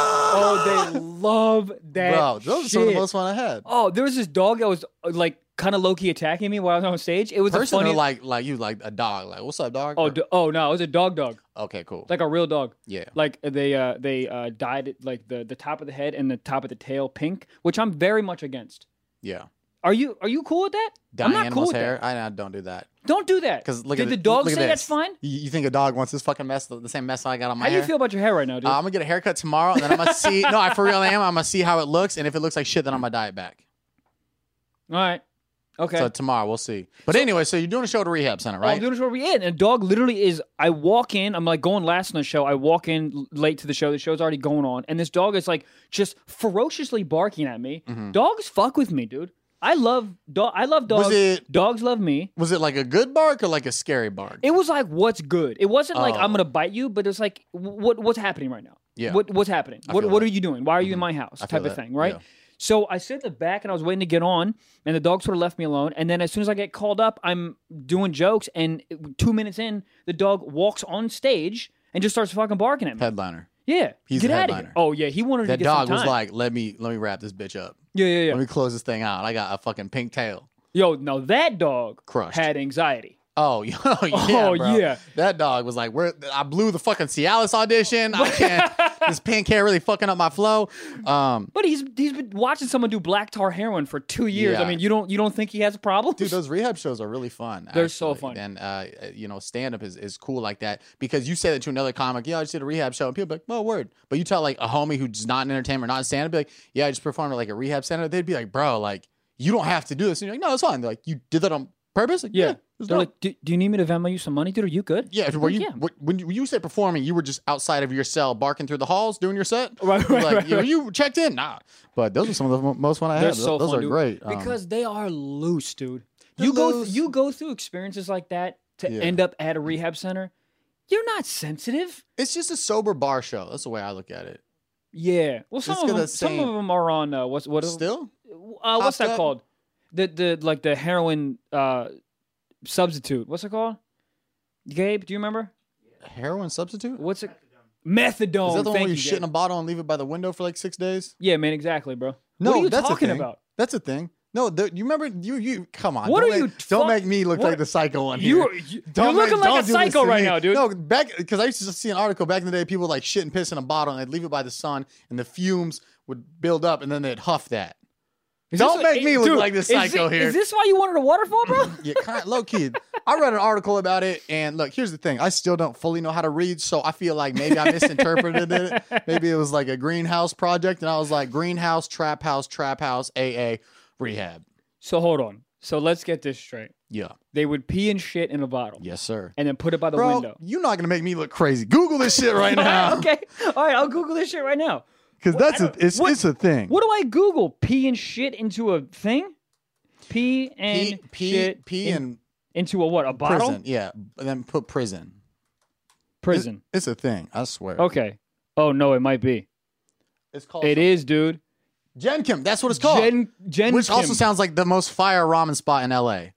Oh, they love that. bro, those are some of the shit. most fun I had. Oh, there was this dog that was like kind of low key attacking me while I was on stage. It was a Person funny. or like you, like a dog. Like, what's up, dog? oh, Or- no, it was a dog, okay, cool. like a real dog. Yeah. Like they dyed it like the top of the head and the top of the tail pink, which I'm very much against. Yeah. Are you cool with that? Dyeing I'm not cool animals' with hair. that. I don't do that. Don't do that. Because look Did at the dog look at say that's this. fine? You think a dog wants this fucking mess, the same mess I got on my How do hair? you feel about your hair right now, dude? I'm gonna get a haircut tomorrow, and then I'm gonna see. No, I for real am. I'm gonna see how it looks, and if it looks like shit, then I'm gonna dye it back. All right. Okay. So tomorrow we'll see. But anyway, so you're doing a show at a rehab center, Oh, I'm right? doing a show and a dog literally is. I walk in. I'm like going last on the show. I walk in late to the show. The show's already going on, and this dog is like just ferociously barking at me. Mm-hmm. Dogs fuck with me, dude. I love dogs. Dogs love me. Was it like a good bark or like a scary bark? It was like, what's good? It wasn't like Oh. I'm gonna bite you, but it's like, what's happening right now? Yeah. What's happening? I What feel are that. you doing? Why are you in my house? I feel Type of that. thing, right? Yeah. So I sit in the back and I was waiting to get on, and the dog sort of left me alone. And then as soon as I get called up, I'm doing jokes, and 2 minutes in, the dog walks on stage and just starts fucking barking at me. Headliner. Yeah, He's get the out of here. headliner. Oh yeah, he wanted to That get dog some was time. like, let me wrap this bitch up. Yeah. Let me close this thing out. I got a fucking pink tail. Yo, no, that dog Crushed. had anxiety. Oh, yeah, Oh, bro. yeah. That dog was like, I blew the fucking Cialis audition. I can't. This pink hair really fucking up my flow. But he's been watching someone do black tar heroin for 2 years. Yeah. I mean, you don't think he has problems? Dude, those rehab shows are really fun. They're so actually. fun. And stand up is cool like that because you say that to another comic, yeah, I just did a rehab show, and people be like, oh, word. But you tell like a homie who's not in entertainment or not in stand up, be like, yeah, I just performed at like a rehab center. They'd be like, bro, like you don't have to do this. And you're like, no, it's fine. They're like, you did that on purpose? Like, yeah. it was They're dope. like, do you need me to Venmo you some money, dude? Are you good? Yeah, I'm were like, you yeah. when you say performing, you were just outside of your cell, barking through the halls, doing your set. Right, Like, right. Were you checked in? Nah, but those are some of the most fun I They're had. so Those fun, are dude. great Because they are loose, dude. They're loose. You go through experiences like that to Yeah. end up at a rehab center. You're not sensitive. It's just a sober bar show. That's the way I look at it. Yeah. Well, It's got the some same- of them are on what Still, what's that Up? called? The heroin substitute. What's it called? Gabe, do you remember? heroin substitute. What's it? Methadone. Is that the one Thank where you you, shit Gabe. in a bottle and leave it by the window for like 6 days? Yeah, man, exactly, bro. No, what are you that's talking a thing. about? That's a thing. No, you remember you come on. What don't are you make, Don't fuck- make me look what- like the psycho one You're here. looking don't like a do this psycho to right me. now, dude. No, because I used to see an article back in the day. People like shit and piss in a bottle and they'd leave it by the sun, and the fumes would build up, and then they'd huff that. Don't make me look like this psycho here. Is this why you wanted a waterfall, bro? Yeah, kind of low key. I read an article about it, and look, here's the thing. I still don't fully know how to read, so I feel like maybe I misinterpreted it. Maybe it was like a greenhouse project, and I was like, greenhouse, trap house, AA, rehab. So hold on. So let's get this straight. Yeah. They would pee and shit in a bottle. Yes, sir. And then put it by the Bro, window. you're not going to make me look crazy. Google this shit right now. Okay. All right, I'll Google this shit right now. Because it's a thing. What do I Google? Pee and shit into a thing? Pee and shit into a what? A bottle? Prison. Yeah. And then put prison. Prison. It's a thing. I swear. Okay. Oh, no, it might be. It's called It is, dude. Genkim. That's what it's called. Genkim. Which also sounds like the most fire ramen spot in LA.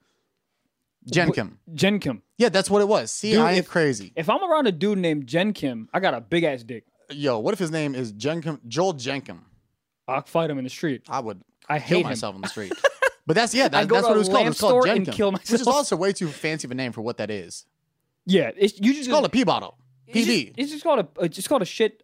Genkim. Genkim. Yeah, that's what it was. See, Dude, I ain't crazy. If I'm around a dude named Genkim, I got a big ass dick. Yo, what if his name is Joel Jenkim? I'll fight him in the street. I would I kill hate him. myself on the street. But that's I go that's to what it was a called. lamp It's called store and Jenkim, kill which is myself. also way too fancy of a name for what that is. Yeah, you just It's called a pee bottle. PB. It's just called a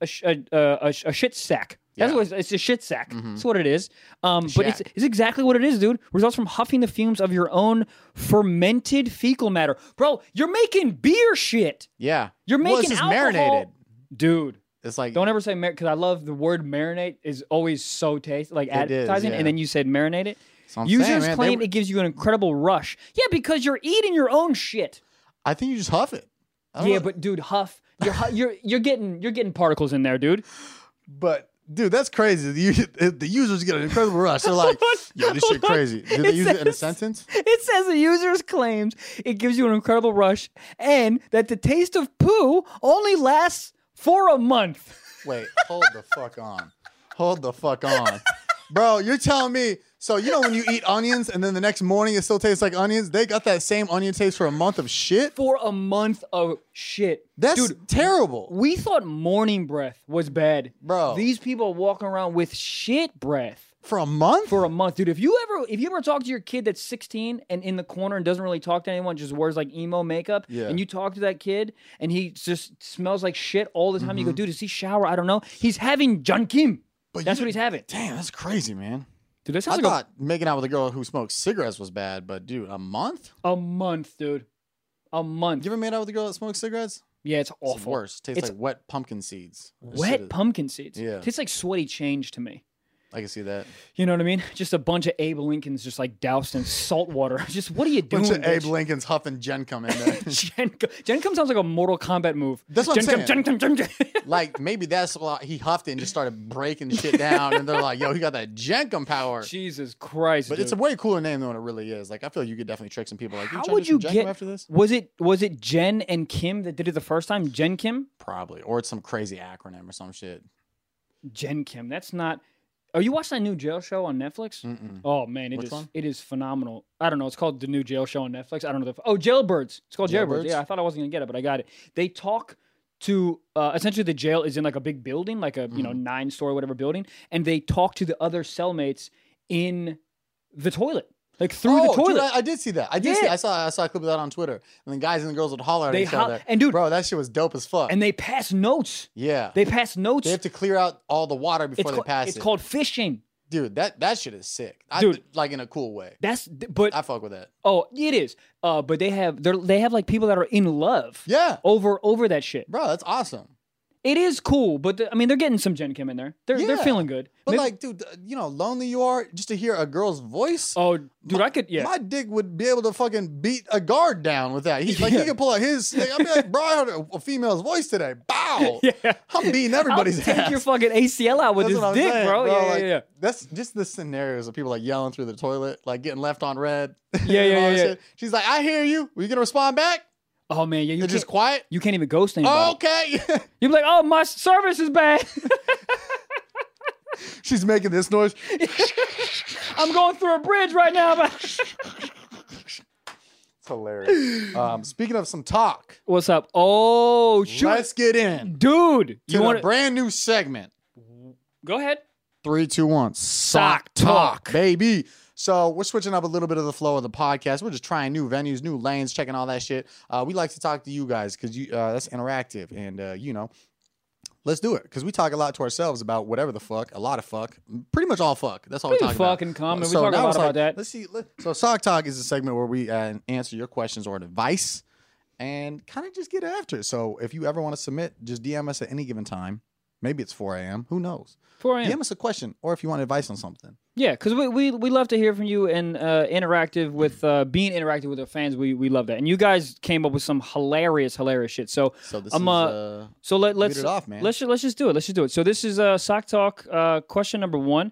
shit sack. That's Yeah. what it's a shit sack. That's what it is. But it's exactly what it is, dude. Results from huffing the fumes of your own fermented fecal matter, bro. You're making beer shit, Yeah. You're Well, making it's just alcohol. marinated. dude. It's like Don't ever say because I love the word marinate is always so tasty, like It is, advertising, yeah. and then you said marinate it. That's what I'm Users saying, man. claim it gives you an incredible rush. Yeah, because you're eating your own shit. I think you just huff it. I don't Yeah, know. but dude, huff. You're getting particles in there, dude. But dude, that's crazy. The users get an incredible rush. They're like, yo, this shit crazy. Did they use it in a sentence? It says the user's claims it gives you an incredible rush and that the taste of poo only lasts for a month. Wait, hold the fuck on. Hold the fuck on. Bro, you're telling me, so you know when you eat onions and then the next morning it still tastes like onions? They got that same onion taste for a month of shit? For a month of shit. That's Dude, terrible. we thought morning breath was bad. Bro. These people are walking around with shit breath. For a month? For a month, dude. If you ever talk to your kid that's 16 and in the corner and doesn't really talk to anyone, just wears like emo makeup, Yeah. and you talk to that kid and he just smells like shit all the time, Mm-hmm. you go, dude, does he shower? I don't know. He's having Junkim. But That's you- what he's having. Damn, that's crazy, man. Dude, that I sounds like thought making out with a girl who smoked cigarettes was bad, but dude, a month? a month, dude. A month. You ever made out with a girl that smoked cigarettes? Yeah, it's It's awful. worse. Tastes It's like wet pumpkin seeds. That shit wet is- pumpkin seeds. Yeah. Tastes like sweaty change to me. I can see that. You know what I mean? Just a bunch of Abe Lincolns just like doused in salt water. Just what are you doing? Bunch of Abe bitch? Lincoln's huffing Genkum in there. Gencom sounds like a Mortal Kombat move. That's what I'm saying. Gencom. Like maybe that's why he huffed it and just started breaking shit down, and they're like, "Yo, he got that Jenkum power." Jesus Christ! But dude. it's a way cooler name than what it really is. Like I feel you could definitely trick some people. Like, How trying to would do you some Jenkum get? after this? Was it Jen and Kim that did it the first time? Jen Kim? Probably, or it's some crazy acronym or some shit. Jen Kim. That's not. Are you watching that new jail show on Netflix? Mm-mm. Oh man, Which one? it is phenomenal. I don't know. It's called the new jail show on Netflix. I don't know. Jailbirds. It's called Jailbirds. Jailbirds? Yeah, I thought I wasn't gonna get it, but I got it. They talk to essentially the jail is in like a big building, like a 9-story whatever building, and they talk to the other cellmates in the toilet, like through the toilet. Dude, I did see that. I saw a clip of that on Twitter, and the guys and the girls would holler at each other. And dude, bro, that shit was dope as fuck. And they pass notes. Yeah, they pass notes. They have to clear out all the water before they pass it. It's called fishing. Dude, that shit is sick. Dude, like in a cool way. But I fuck with that. Oh, it is. But they have like people that are in love. Yeah. Over that shit. Bro, that's awesome. It is cool, but they're getting some Gen Chem in there. They're feeling good. But like, dude, lonely you are just to hear a girl's voice. Oh, dude, my dick would be able to fucking beat a guard down with that. He could pull out his thing. I'd be like, bro, I heard a female's voice today. Bow. Yeah. I'm beating everybody's ass. Take your fucking ACL out with this dick, saying, bro. Yeah. That's just the scenarios of people like yelling through the toilet, like getting left on red. Yeah. She's like, I hear you. Were you gonna respond back? Oh man, yeah, you're just quiet. You can't even ghost anybody. Oh, okay. You're like, oh, my service is bad. She's making this noise. I'm going through a bridge right now. It's hilarious. Speaking of some talk, what's up? Oh, shoot. Let's get in, dude. You want a brand new segment? Go ahead. 3, 2, 1. Sock Talk, baby. So we're switching up a little bit of the flow of the podcast. We're just trying new venues, new lanes, checking all that shit. We like to talk to you guys because that's interactive. And, let's do it. Because we talk a lot to ourselves about whatever the fuck, a lot of fuck, pretty much all fuck. That's all we're talking about. Fucking common. So we talk a lot about that. Let's see. So Sock Talk is a segment where we answer your questions or advice and kind of just get after it. So if you ever want to submit, just DM us at any given time. Maybe it's 4 a.m. Who knows? 4 a.m. DM us a question or if you want advice on something. Yeah, because we love to hear from you and interactive with being interactive with our fans. We love that, and you guys came up with some hilarious shit. So this let's get it off, man. Let's just do it. So this is Sock Talk question number 1.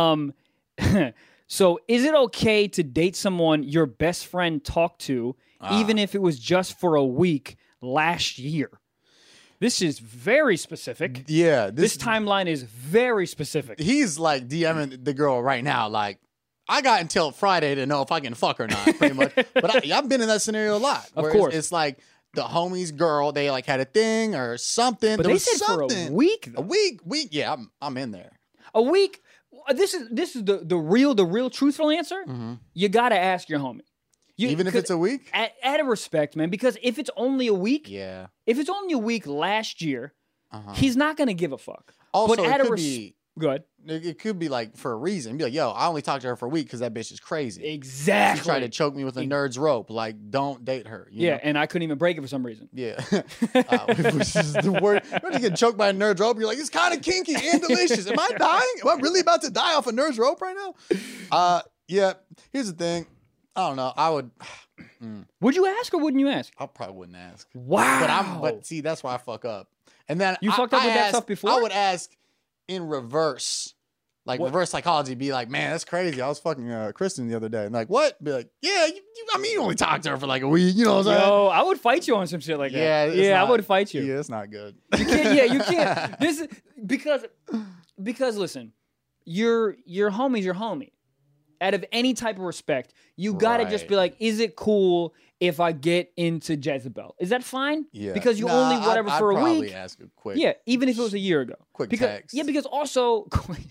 So is it okay to date someone your best friend talked to, even if it was just for a week last year? This is very specific. Yeah. This timeline is very specific. He's like DMing the girl right now, like, I got until Friday to know if I can fuck or not, pretty much. But I've been in that scenario a lot. Of course. It's like the homie's girl, they like had a thing or something. But there they was said something. for a week? A week. Yeah, I'm in there. A week? This is the real truthful answer. Mm-hmm. You got to ask your homie. Even if it's a week? Out of respect, man, because if it's only a week, yeah. If it's only a week last year, he's not going to give a fuck. Also, but it could be good. It could be like for a reason. Be like, yo, I only talked to her for a week because that bitch is crazy. Exactly. She tried to choke me with a nerd's rope. Like, don't date her. You know? And I couldn't even break it for some reason. Yeah. Which is the word. When you get choked by a nerd's rope, you're like, it's kind of kinky and delicious. Am I dying? Am I really about to die off a nerd's rope right now? Yeah. Here's the thing. I don't know. I would. Would you ask or wouldn't you ask? I probably wouldn't ask. Wow. But see, that's why I fuck up. And then you fucked up with that stuff before. I would ask in reverse, like reverse psychology. Be like, man, that's crazy. I was fucking Kristen the other day. And like, what? Be like, yeah. You only talked to her for like a week. You know what I'm saying? No, I would fight you on some shit like that. Yeah, I would fight you. Yeah, it's not good. You can't. Yeah, you can't. This is because listen, your homie's your homie. Out of any type of respect, you gotta just be like, is it cool if I get into Jezebel? Is that fine? Yeah. Because you only whatever I'd for a probably week. Ask a quick. Yeah, even if it was a year ago. Quick text. Yeah, because also fucking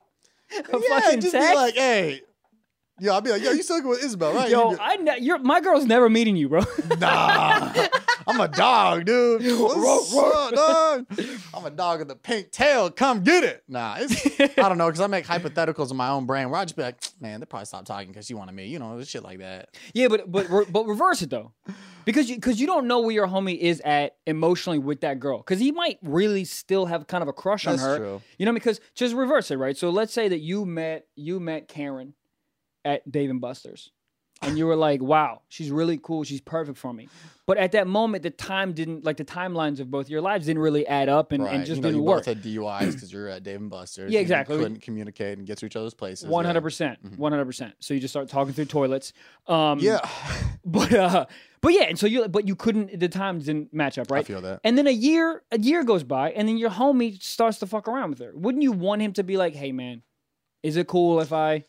just text? be like, hey. Yo, I'll be like, yo, you still with Isabel, right? Yo, my girl's never meeting you, bro. Nah, I'm a dog, dude. What's up, dog? I'm a dog with a pink tail. Come get it. Nah, I don't know, because I make hypotheticals in my own brain where I just be like, man, they probably stopped talking because she wanted me. You know, shit like that. Yeah, but reverse it though, because you don't know where your homie is at emotionally with that girl, because he might really still have kind of a crush on her. That's true. You know, because just reverse it, right? So let's say that you met Karen at Dave & Buster's, and you were like, wow, she's really cool, she's perfect for me. But at that moment, the timelines of both your lives didn't really add up and just didn't work. You both had DUIs because you're at Dave & Buster's. Yeah, exactly. You couldn't communicate and get to each other's places. 100%. 100%. So you just start talking through toilets. Yeah. But yeah, and so you couldn't, the times didn't match up, right? I feel that. And then a year goes by, and then your homie starts to fuck around with her. Wouldn't you want him to be like, hey man, is it cool if I...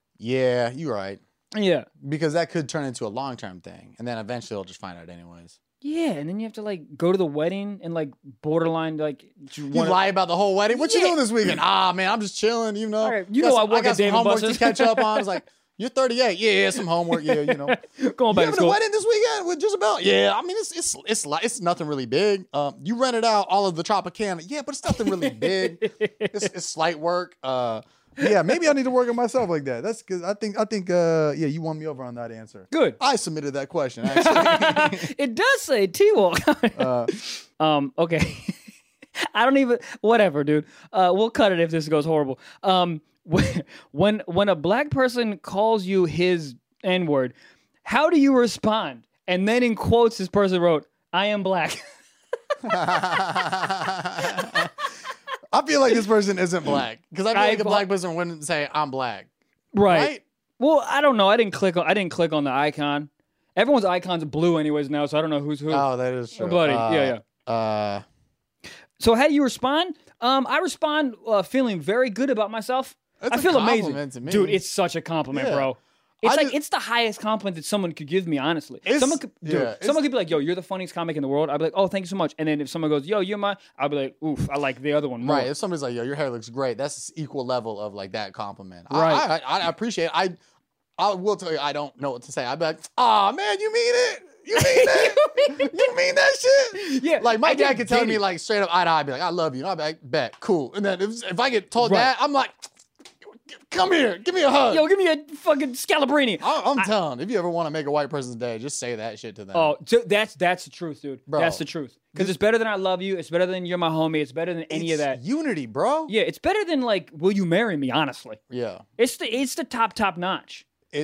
Yeah, you're right. Yeah. Because that could turn into a long-term thing. And then eventually he'll just find out anyways. Yeah, and then you have to like go to the wedding and like borderline like You lie about the whole wedding. What you doing this weekend? Man, I'm just chilling. You know, All right, you know I work got at some Dave & homework Buster's. to catch up on. It's like you're 38. Yeah, some homework. Yeah, you know. Going back to You having a school. wedding this weekend with Jezebel? Yeah, I mean it's nothing really big. You rented out all of the Tropicana. Yeah, but it's nothing really big. It's slight work. Yeah, maybe I need to work on myself like that. That's because I think yeah, you won me over on that answer. Good. I submitted that question actually. It does say T-Walk. Okay. I don't even. Whatever, dude. We'll cut it if this goes horrible. When a black person calls you his N-word, how do you respond? And then in quotes, this person wrote, "I am black." I feel like this person isn't black because I feel like a I- black person wouldn't say I'm black. Right. Well, I don't know. I didn't click on the icon. Everyone's icon's blue anyways now, so I don't know who's who. Oh, that is true. Buddy, yeah. So how do you respond? I respond feeling very good about myself. That's I a feel amazing, compliment to me. dude. It's such a compliment, Yeah. bro. It's I like just- it's the highest compliment that someone could give me. Honestly, It's- someone could, dude, yeah, someone could be like, "Yo, you're the funniest comic in the world." I'd be like, "Oh, thank you so much." And then if someone goes, "Yo, you're my," I'll be like, "Oof, I like the other one more." Right. If somebody's like, yo, your hair looks great, that's equal level of like that compliment. Right. I appreciate it. I will tell you, I don't know what to say. I'd be like, oh man, you mean it? You mean that? You mean that shit? Yeah, Like my I dad get could tell me giddy. like straight up eye to eye, be like, I love you. And I'd be like, bet, cool. And then if I get told Right. that, I'm like, come here, give me a hug. Yo, give me a fucking Scalabrini. I'm telling. If you ever want to make a white person's day, just say that shit to them. Oh, that's the truth, dude. Bro. That's the truth. Because it's better than I love you. It's better than you're my homie. It's better than any of It's that. unity, bro. Yeah, it's better than like, will you marry me? Honestly, Yeah. it's the top notch.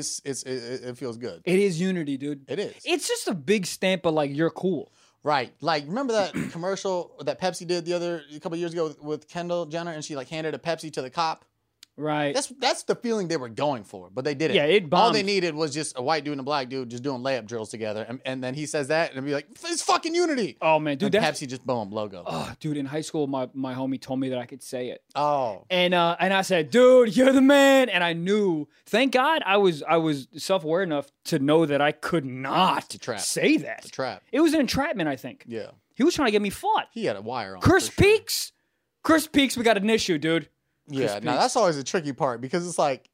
It feels good. It is unity, dude. It is. It's just a big stamp of like you're cool. Right. Like, remember that commercial that Pepsi did a couple years ago with Kendall Jenner, and she like handed a Pepsi to the cop? Right. That's the feeling they were going for, but they didn't. Yeah, it All bombed. they needed was just a white dude and a black dude just doing layup drills together, and then he says that, and be like, it's fucking unity. Oh man, dude, and that's Pepsi just boom logo. oh, dude. In high school, my homie told me that I could say it, Oh, and I said, dude, you're the man. And I knew. Thank God, I was self aware enough to know that I could not trap. say that. it's a trap. It was an entrapment, I think. Yeah, He was trying to get me fought. he had a wire on. Chris for sure. Peaks, we got an issue, dude. Yeah, Chris now Peaks. that's always a tricky part because it's like.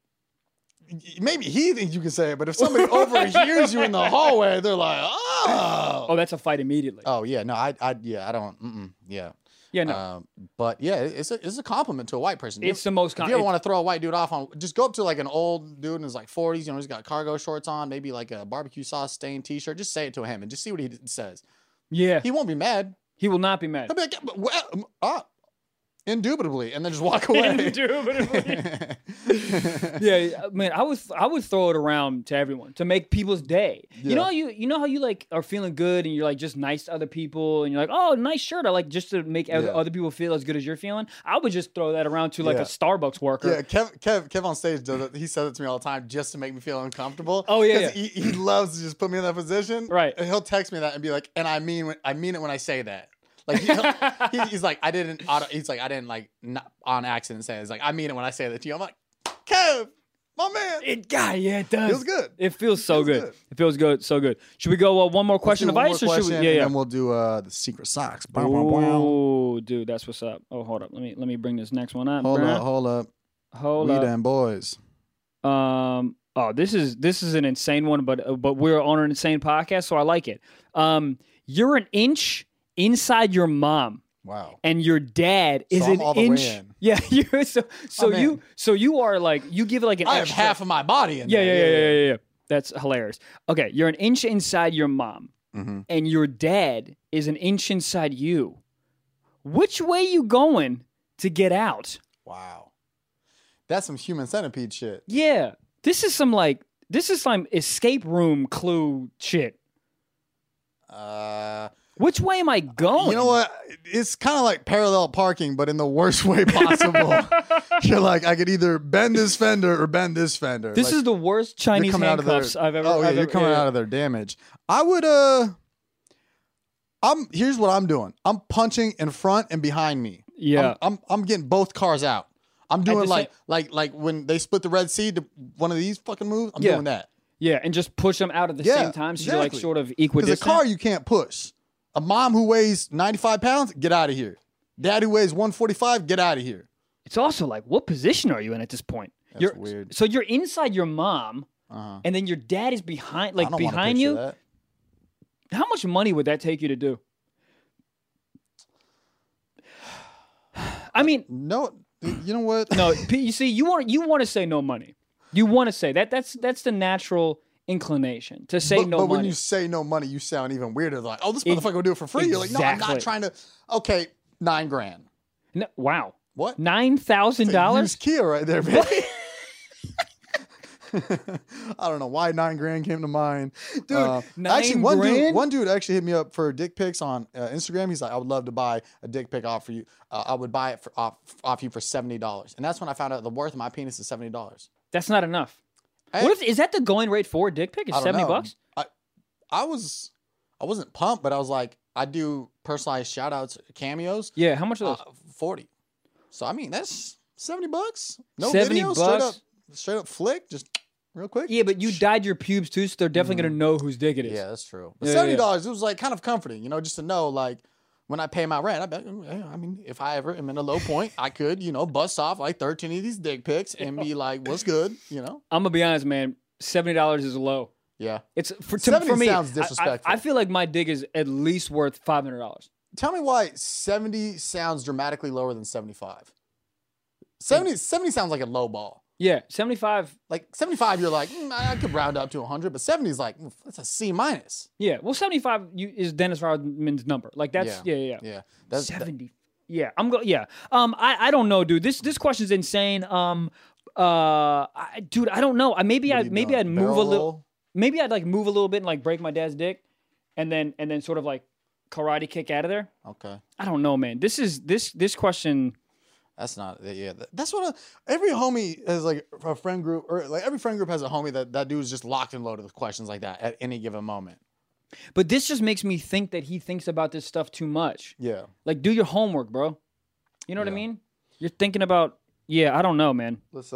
Maybe he thinks you can say it, but if somebody overhears you in the hallway, they're like, "Oh, Oh, that's a fight immediately. oh yeah, no, I don't, yeah." Yeah, no. But yeah, it's a compliment to a white person. It's the most If you ever want to throw a white dude off on, just go up to like an old dude in his like 40s, he's got cargo shorts on, maybe like a barbecue sauce stained t-shirt. Just say it to him and just see what he says. Yeah. He won't be mad. He will not be mad. He'll be like, indubitably, and then just walk away. Indubitably. Yeah, man, I would throw it around to everyone to make people's day. You know how you like are feeling good and you're like just nice to other people and you're like, oh, nice shirt. I like just to make other people feel as good as you're feeling. I would just throw that around to like a Starbucks worker. Yeah, Kev on stage does it. He says it to me all the time just to make me feel uncomfortable. Oh, yeah, 'Cause he loves to just put me in that position. Right. And he'll text me that and be like, and I mean it when I say that. Like he's like, I didn't like not on accident say it. It's like, I mean it when I say that to you. I'm like, Kev, my man. It does. Feels good. It feels so good. good. It feels good, so good. Should we go one more question of ice, or should we? And then we'll do the secret socks. Bow, bow, bow. Oh, dude, that's what's up. Oh, hold up. Let me bring this next one up. Hold up. Hold We up. them boys. Oh, this is an insane one, but we're on an insane podcast, so I like it. You're an inch inside your mom, Wow. and your dad is I'm an all the way inch. in. Yeah, I'm so you are like you give like an I have extra. half of my body in Yeah, there. yeah. That's hilarious. Okay, you're an inch inside your mom, and your dad is an inch inside you. Which way you going to get out? Wow. That's some human centipede shit. Yeah, this is some escape room clue shit. Which way am I going? You know what? It's kind of like parallel parking, but in the worst way possible. You're like, I could either bend this fender or bend this fender. This Like, is the worst you're Chinese coming out of handcuffs their, I've ever. Oh yeah, I've you're ever- coming yeah. out of their damage. I would. Here's what I'm doing. I'm punching in front and behind me. Yeah. I'm getting both cars out. I'm doing the like when they split the Red Sea to one of these fucking moves. I'm Yeah. doing that. Yeah, and just push them out at the same time, so you're like sort of equidistant. Because a car you can't push. A mom who weighs 95 pounds, get out of here. Dad who weighs 145, get out of here. It's also like, what position are you in at this point? That's weird. So you're inside your mom, and then your dad is behind, like behind you. That. How much money would that take you to do? I mean, no, you know what? No, you see, you want to say no money. You want to say that. That's the natural inclination to say no money. But when you say no money, you sound even weirder. Like, oh, this motherfucker will do it for free. You're like, no, I'm not trying to. Okay, $9,000. No, wow. What? $9,000? Used Kia right there, baby. I don't know why $9,000 came to mind, dude. Actually, one dude actually hit me up for dick pics on Instagram. He's like, I would love to buy a dick pic off for you. I would buy it off you for $70, and that's when I found out the worth of my penis is $70. That's not enough. Is that the going rate for a dick pic? Is $70? I wasn't pumped, but I was like, I do personalized shout outs, cameos. Yeah, how much are those? 40. So I mean, that's $70. No $70 video, straight up flick, just real quick. Yeah, but you dyed your pubes too, so they're definitely gonna know whose dick it is. Yeah, that's true. But $70, it was like kind of comforting, just to know, like, when I pay my rent, I mean, if I ever am in a low point, I could, bust off like 13 of these dick pics and be like, what's good, I'm gonna be honest, man. $70 is low. Yeah, it's for me. Sounds disrespectful. I feel like my dick is at least worth $500. Tell me why 70 sounds dramatically lower than 75. 70 sounds like a low ball. Yeah, 75. Like 75, you're like, I could round up to 100, but 70 is like, that's a C minus. Yeah, well, 75 is Dennis Rodman's number. Like that's yeah. That's 70. Yeah, I'm going. Yeah, I don't know, dude. This question's insane. Dude, I don't know. Maybe I'd move a little. Maybe I'd like move a little bit and like break my dad's dick, and then sort of like karate kick out of there. Okay. I don't know, man. This question. That's not, yeah. That's what every homie has, like a friend group, or like every friend group has a homie that dude is just locked and loaded with questions like that at any given moment. But this just makes me think that he thinks about this stuff too much. Yeah. Like, do your homework, bro. You know what I mean? You're thinking about, I don't know, man.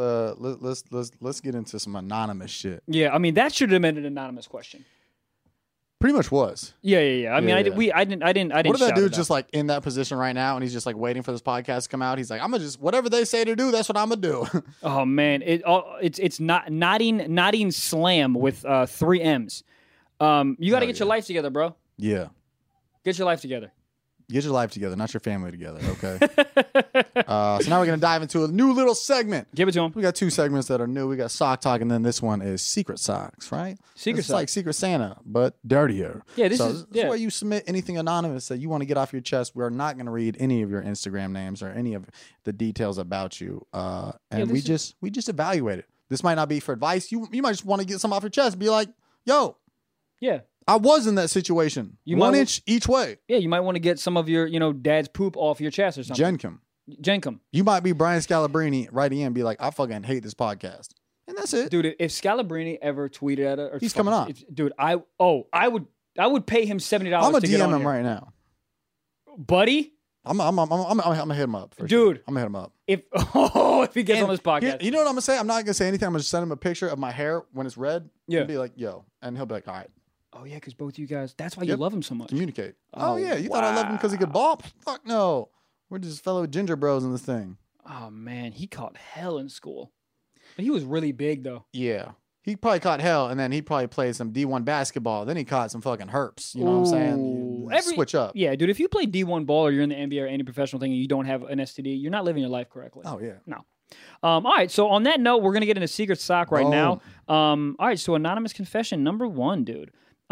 Let's get into some anonymous shit. Yeah, I mean that should have been an anonymous question. Pretty much was. Yeah. I mean, I didn't. What if that dude's just like in that position right now and he's just like waiting for this podcast to come out? He's like, I'm gonna just whatever they say to do, that's what I'm gonna do. Oh man, it's not nodding slam with 3 M's. You got to get your life together, bro. Yeah. Get your life together. Get your life together, not your family together, okay? So now we're going to dive into a new little segment. Give it to him. We got 2 segments that are new. We got Sock Talk, and then this one is Secret Socks, right? It's like Secret Santa, but dirtier. Yeah, this is where you submit anything anonymous that you want to get off your chest. We're not going to read any of your Instagram names or any of the details about you. And we just evaluate it. This might not be for advice. You might just want to get something off your chest and be like, yo. Yeah. I was in that situation. 1 inch each way. Yeah, you might want to get some of your, dad's poop off your chest or something. Jenkum. You might be Brian Scalabrine writing in and be like, I fucking hate this podcast. And that's it. Dude, if Scalabrine ever tweeted at it, he's coming on. Dude, I would pay him $70 I'm gonna to get DM on him here. right now. Buddy? I'm gonna hit him up. Dude. Sure. I'm gonna hit him up. If he gets on this podcast. You know what I'm gonna say? I'm not gonna say anything. I'm gonna just send him a picture of my hair when it's red. Yeah. And be like, yo. And he'll be like, all right. Oh, yeah, because both you guys, that's why you love him so much. Communicate. Oh yeah, you thought I loved him because he could ball? Fuck no. We're just fellow ginger bros in this thing. Oh, man, he caught hell in school. But he was really big, though. Yeah. He probably caught hell, and then he probably played some D1 basketball. Then he caught some fucking herpes. You know what I'm saying? Switch up. Yeah, dude, if you play D1 ball or you're in the NBA or any professional thing and you don't have an STD, you're not living your life correctly. Oh, yeah. No. All right, so on that note, we're going to get into Secret Sock right now. All right, so anonymous confession number 1, dude.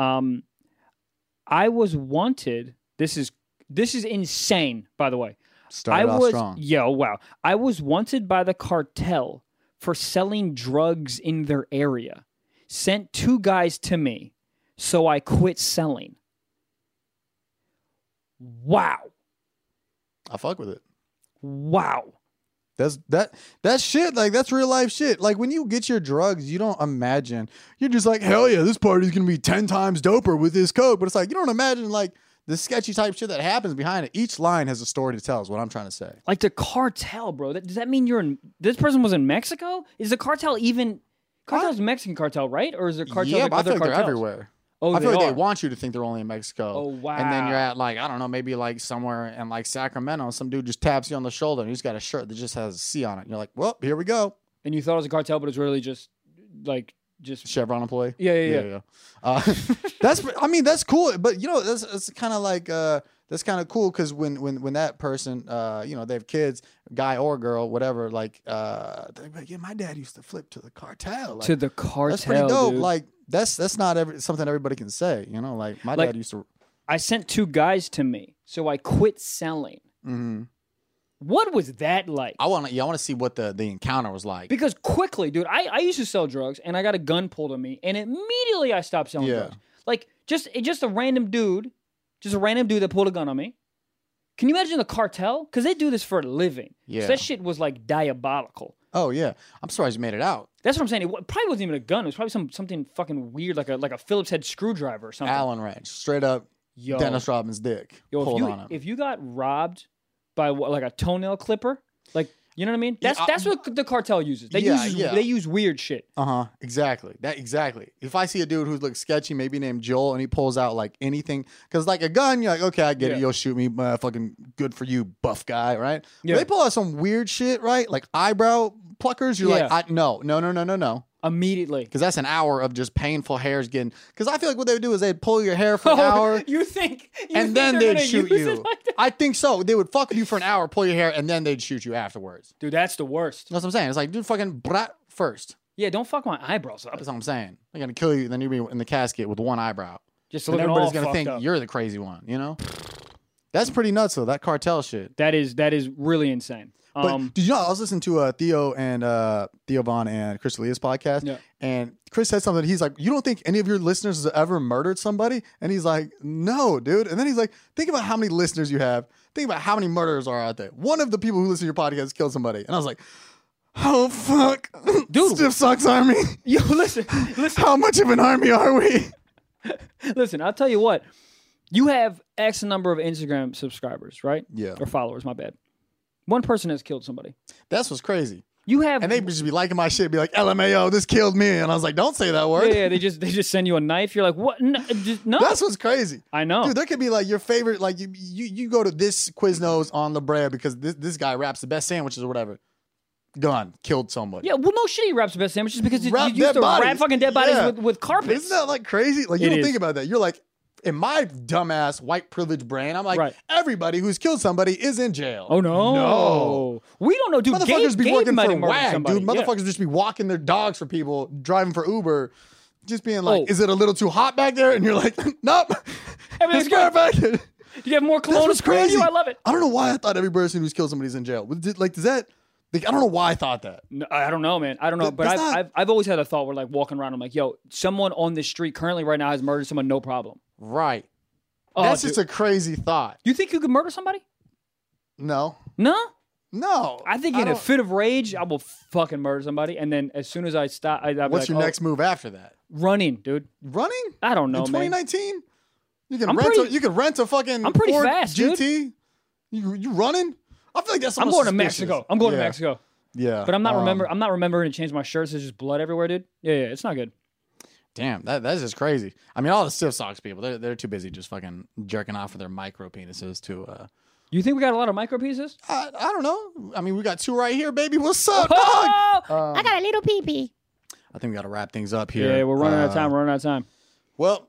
I was wanted. This is insane, by the way. Started off strong. Yo, wow. I was wanted by the cartel for selling drugs in their area. Sent 2 guys to me, so I quit selling. Wow. I fuck with it. Wow. That's shit. Like, that's real life shit. Like, when you get your drugs, you don't imagine. You're just like, hell yeah, this party's gonna be 10 times doper with this coke. But it's like, you don't imagine like the sketchy type shit that happens behind it. Each line has a story to tell, is what I'm trying to say. Like the cartel, bro. Does that mean this person was in Mexico? Is the cartel even Cartel's Mexican cartel, right? Or is there cartels Yeah, like but I other feel like they're cartels? everywhere. Oh, I feel like are. they want you to think they're only in Mexico. Oh, wow. And then you're at like, I don't know, maybe like somewhere in like Sacramento, some dude just taps you on the shoulder and he's got a shirt that just has a C on it. And you're like, well, here we go. And you thought it was a cartel, but it's really just Chevron employee. Yeah. That's cool. But you know, that's kind of like that's kind of cool because when that person they have kids, guy or girl, whatever, like they're like, yeah, my dad used to flip to the cartel. Like, to the cartel. that's pretty dope. Dude. Like that's not something everybody can say. You know, like my dad used to. I sent 2 guys to me, so I quit selling. Mm-hmm. What was that like? I want to see what the encounter was like. Because quickly, dude, I used to sell drugs, and I got a gun pulled on me, and immediately I stopped selling drugs. Like just a random dude that pulled a gun on me. Can you imagine the cartel? Because they do this for a living. Yeah. So that shit was like diabolical. Oh yeah, I'm surprised you made it out. That's what I'm saying. It probably wasn't even a gun. It was probably something fucking weird, like a Phillips head screwdriver or something. Allen wrench, straight up. Yo. Dennis Rodman's dick pulled on him. If you got robbed by like a toenail clipper, like you know what I mean? That's what the cartel uses. They use weird shit. Exactly. Exactly. If I see a dude who looks sketchy, maybe named Joel, and he pulls out like anything, because like a gun, you're like, okay, I get it. You'll shoot me. Fucking good for you, buff guy, right? Yeah. But they pull out some weird shit, right? Like eyebrow pluckers. You're like, no. Immediately. Because that's an hour of just painful hairs getting. Because I feel like what they would do is they'd pull your hair for an hour. You think? And then they'd shoot you. Like I think so. They would fuck with you for an hour, pull your hair, and then they'd shoot you afterwards. Dude, that's the worst. That's what I'm saying. It's like, dude, fucking brat first. Yeah, don't fuck my eyebrows up. That's what I'm saying. They're going to kill you, then you'll be in the casket with one eyebrow. Just and looking everybody's all gonna fucked think up. you're the crazy one, you know? That's pretty nuts, though, that cartel shit. That is really insane. But did you know, I was listening to Theo Von and Chris D'Elia's podcast, and Chris said something. He's like, you don't think any of your listeners has ever murdered somebody? And he's like, no, dude. And then he's like, think about how many listeners you have. Think about how many murderers are out there. One of the people who listen to your podcast killed somebody. And I was like, oh, fuck. Dude. Stiff Socks Army. Yo, listen. How much of an army are we? Listen, I'll tell you what. You have X number of Instagram subscribers, right? Yeah. Or followers, my bad. One person has killed somebody. That's what's crazy. You have, and they just be liking my shit, be like, LMAO, this killed me. And I was like, don't say that word. Yeah, they just send you a knife. You're like, what? No. That's what's crazy. I know. Dude, there could be like your favorite, like you go to this Quiznos on La Brea because this guy wraps the best sandwiches or whatever. Gone. Killed somebody. Yeah, well, no shit, he wraps the best sandwiches because you Wrap used dead to bodies. wrap fucking dead bodies Yeah. with carpets. Isn't that like crazy? Like you It don't is. think about that. You're like, in my dumbass white privilege brain, I'm like, Right. everybody who's killed somebody is in jail. Oh, no. No. We don't know, dude. Motherfuckers be Gabe working might for have murdered WAG, somebody. dude. Yeah. Motherfuckers just be walking their dogs for people, driving for Uber, just being like, Oh. is it a little too hot back there? And you're like, nope. Everything's It's good. perfect. You have more That's cologne what's spray on crazy. you. I love it. I don't know why I thought every person who's killed somebody's in jail. Like, does that? Like, I don't know why I thought that. No, I don't know, man. I don't know. But That's not- I've always had a thought where, like, walking around, I'm like, yo, someone on this street currently right now has murdered someone, no problem. Right. Oh, That's dude. just a crazy thought. You think you could murder somebody? No. No? No. I think in a fit of rage, I will fucking murder somebody. And then as soon as I stop, I'll be What's like, your next move after that? Running, dude. Running? I don't know, In man. 2019? You can I'm rent pretty- you can rent a fucking I'm pretty Ford fast, dude. GT. You running? I feel like that's I'm almost going to suspicious. Mexico. I'm going to Yeah. Mexico. Yeah. But I'm not remembering to change my shirts. There's just blood everywhere, dude. Yeah, it's not good. Damn, that's just crazy. I mean, all the stiff socks people, they're too busy just fucking jerking off with their micro penises to. You think we got a lot of micro pieces? I don't know. I mean, we got 2 right here, baby. What's up, dog? Oh! I got a little pee-pee. I think we got to wrap things up here. Yeah, we're running out of time. We're running out of time. Well,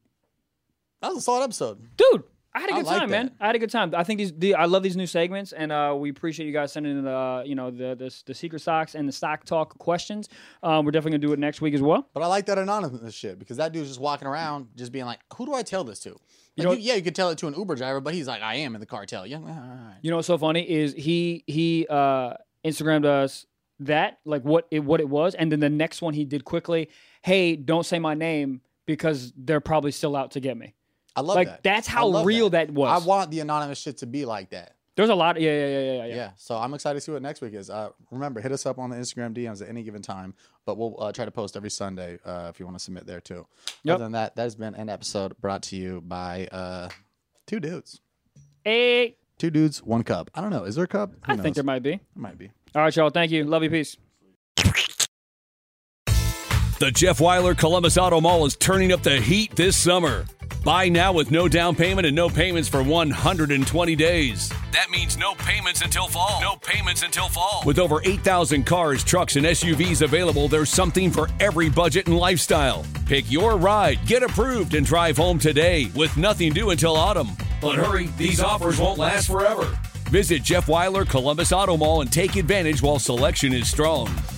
that was a solid episode. Dude, I had a I good like time, man. I had a good time. I think I love these new segments, and we appreciate you guys sending in the secret socks and the stock talk questions. We're definitely gonna do it next week as well. But I like that anonymous shit because that dude's just walking around, just being like, "Who do I tell this to?" You know Like, you could tell it to an Uber driver, but he's like, "I am in the cartel." Yeah, all right. You know what's so funny is he Instagrammed us that like what it was, and then the next one he did quickly. Hey, don't say my name because they're probably still out to get me. I love Like, that. that's I how love real that was. I want the anonymous shit to be like that. There's a lot. Yeah. So I'm excited to see what next week is. Remember, hit us up on the Instagram DMs at any given time, but we'll try to post every Sunday if you want to submit there too. Yep. Other than that, that has been an episode brought to you by 2 dudes. Hey, 2 dudes, 1 cup. I don't know. Is there a cup? Who I think knows? there might be. There might be. All right, y'all. Thank you. Love you. Peace. The Jeff Weiler Columbus Auto Mall is turning up the heat this summer. Buy now with no down payment and no payments for 120 days. That means no payments until fall. No payments until fall. With over 8,000 cars, trucks, and SUVs available, there's something for every budget and lifestyle. Pick your ride, get approved, and drive home today with nothing due until autumn. But hurry, these offers won't last forever. Visit Jeff Weiler Columbus Auto Mall and take advantage while selection is strong.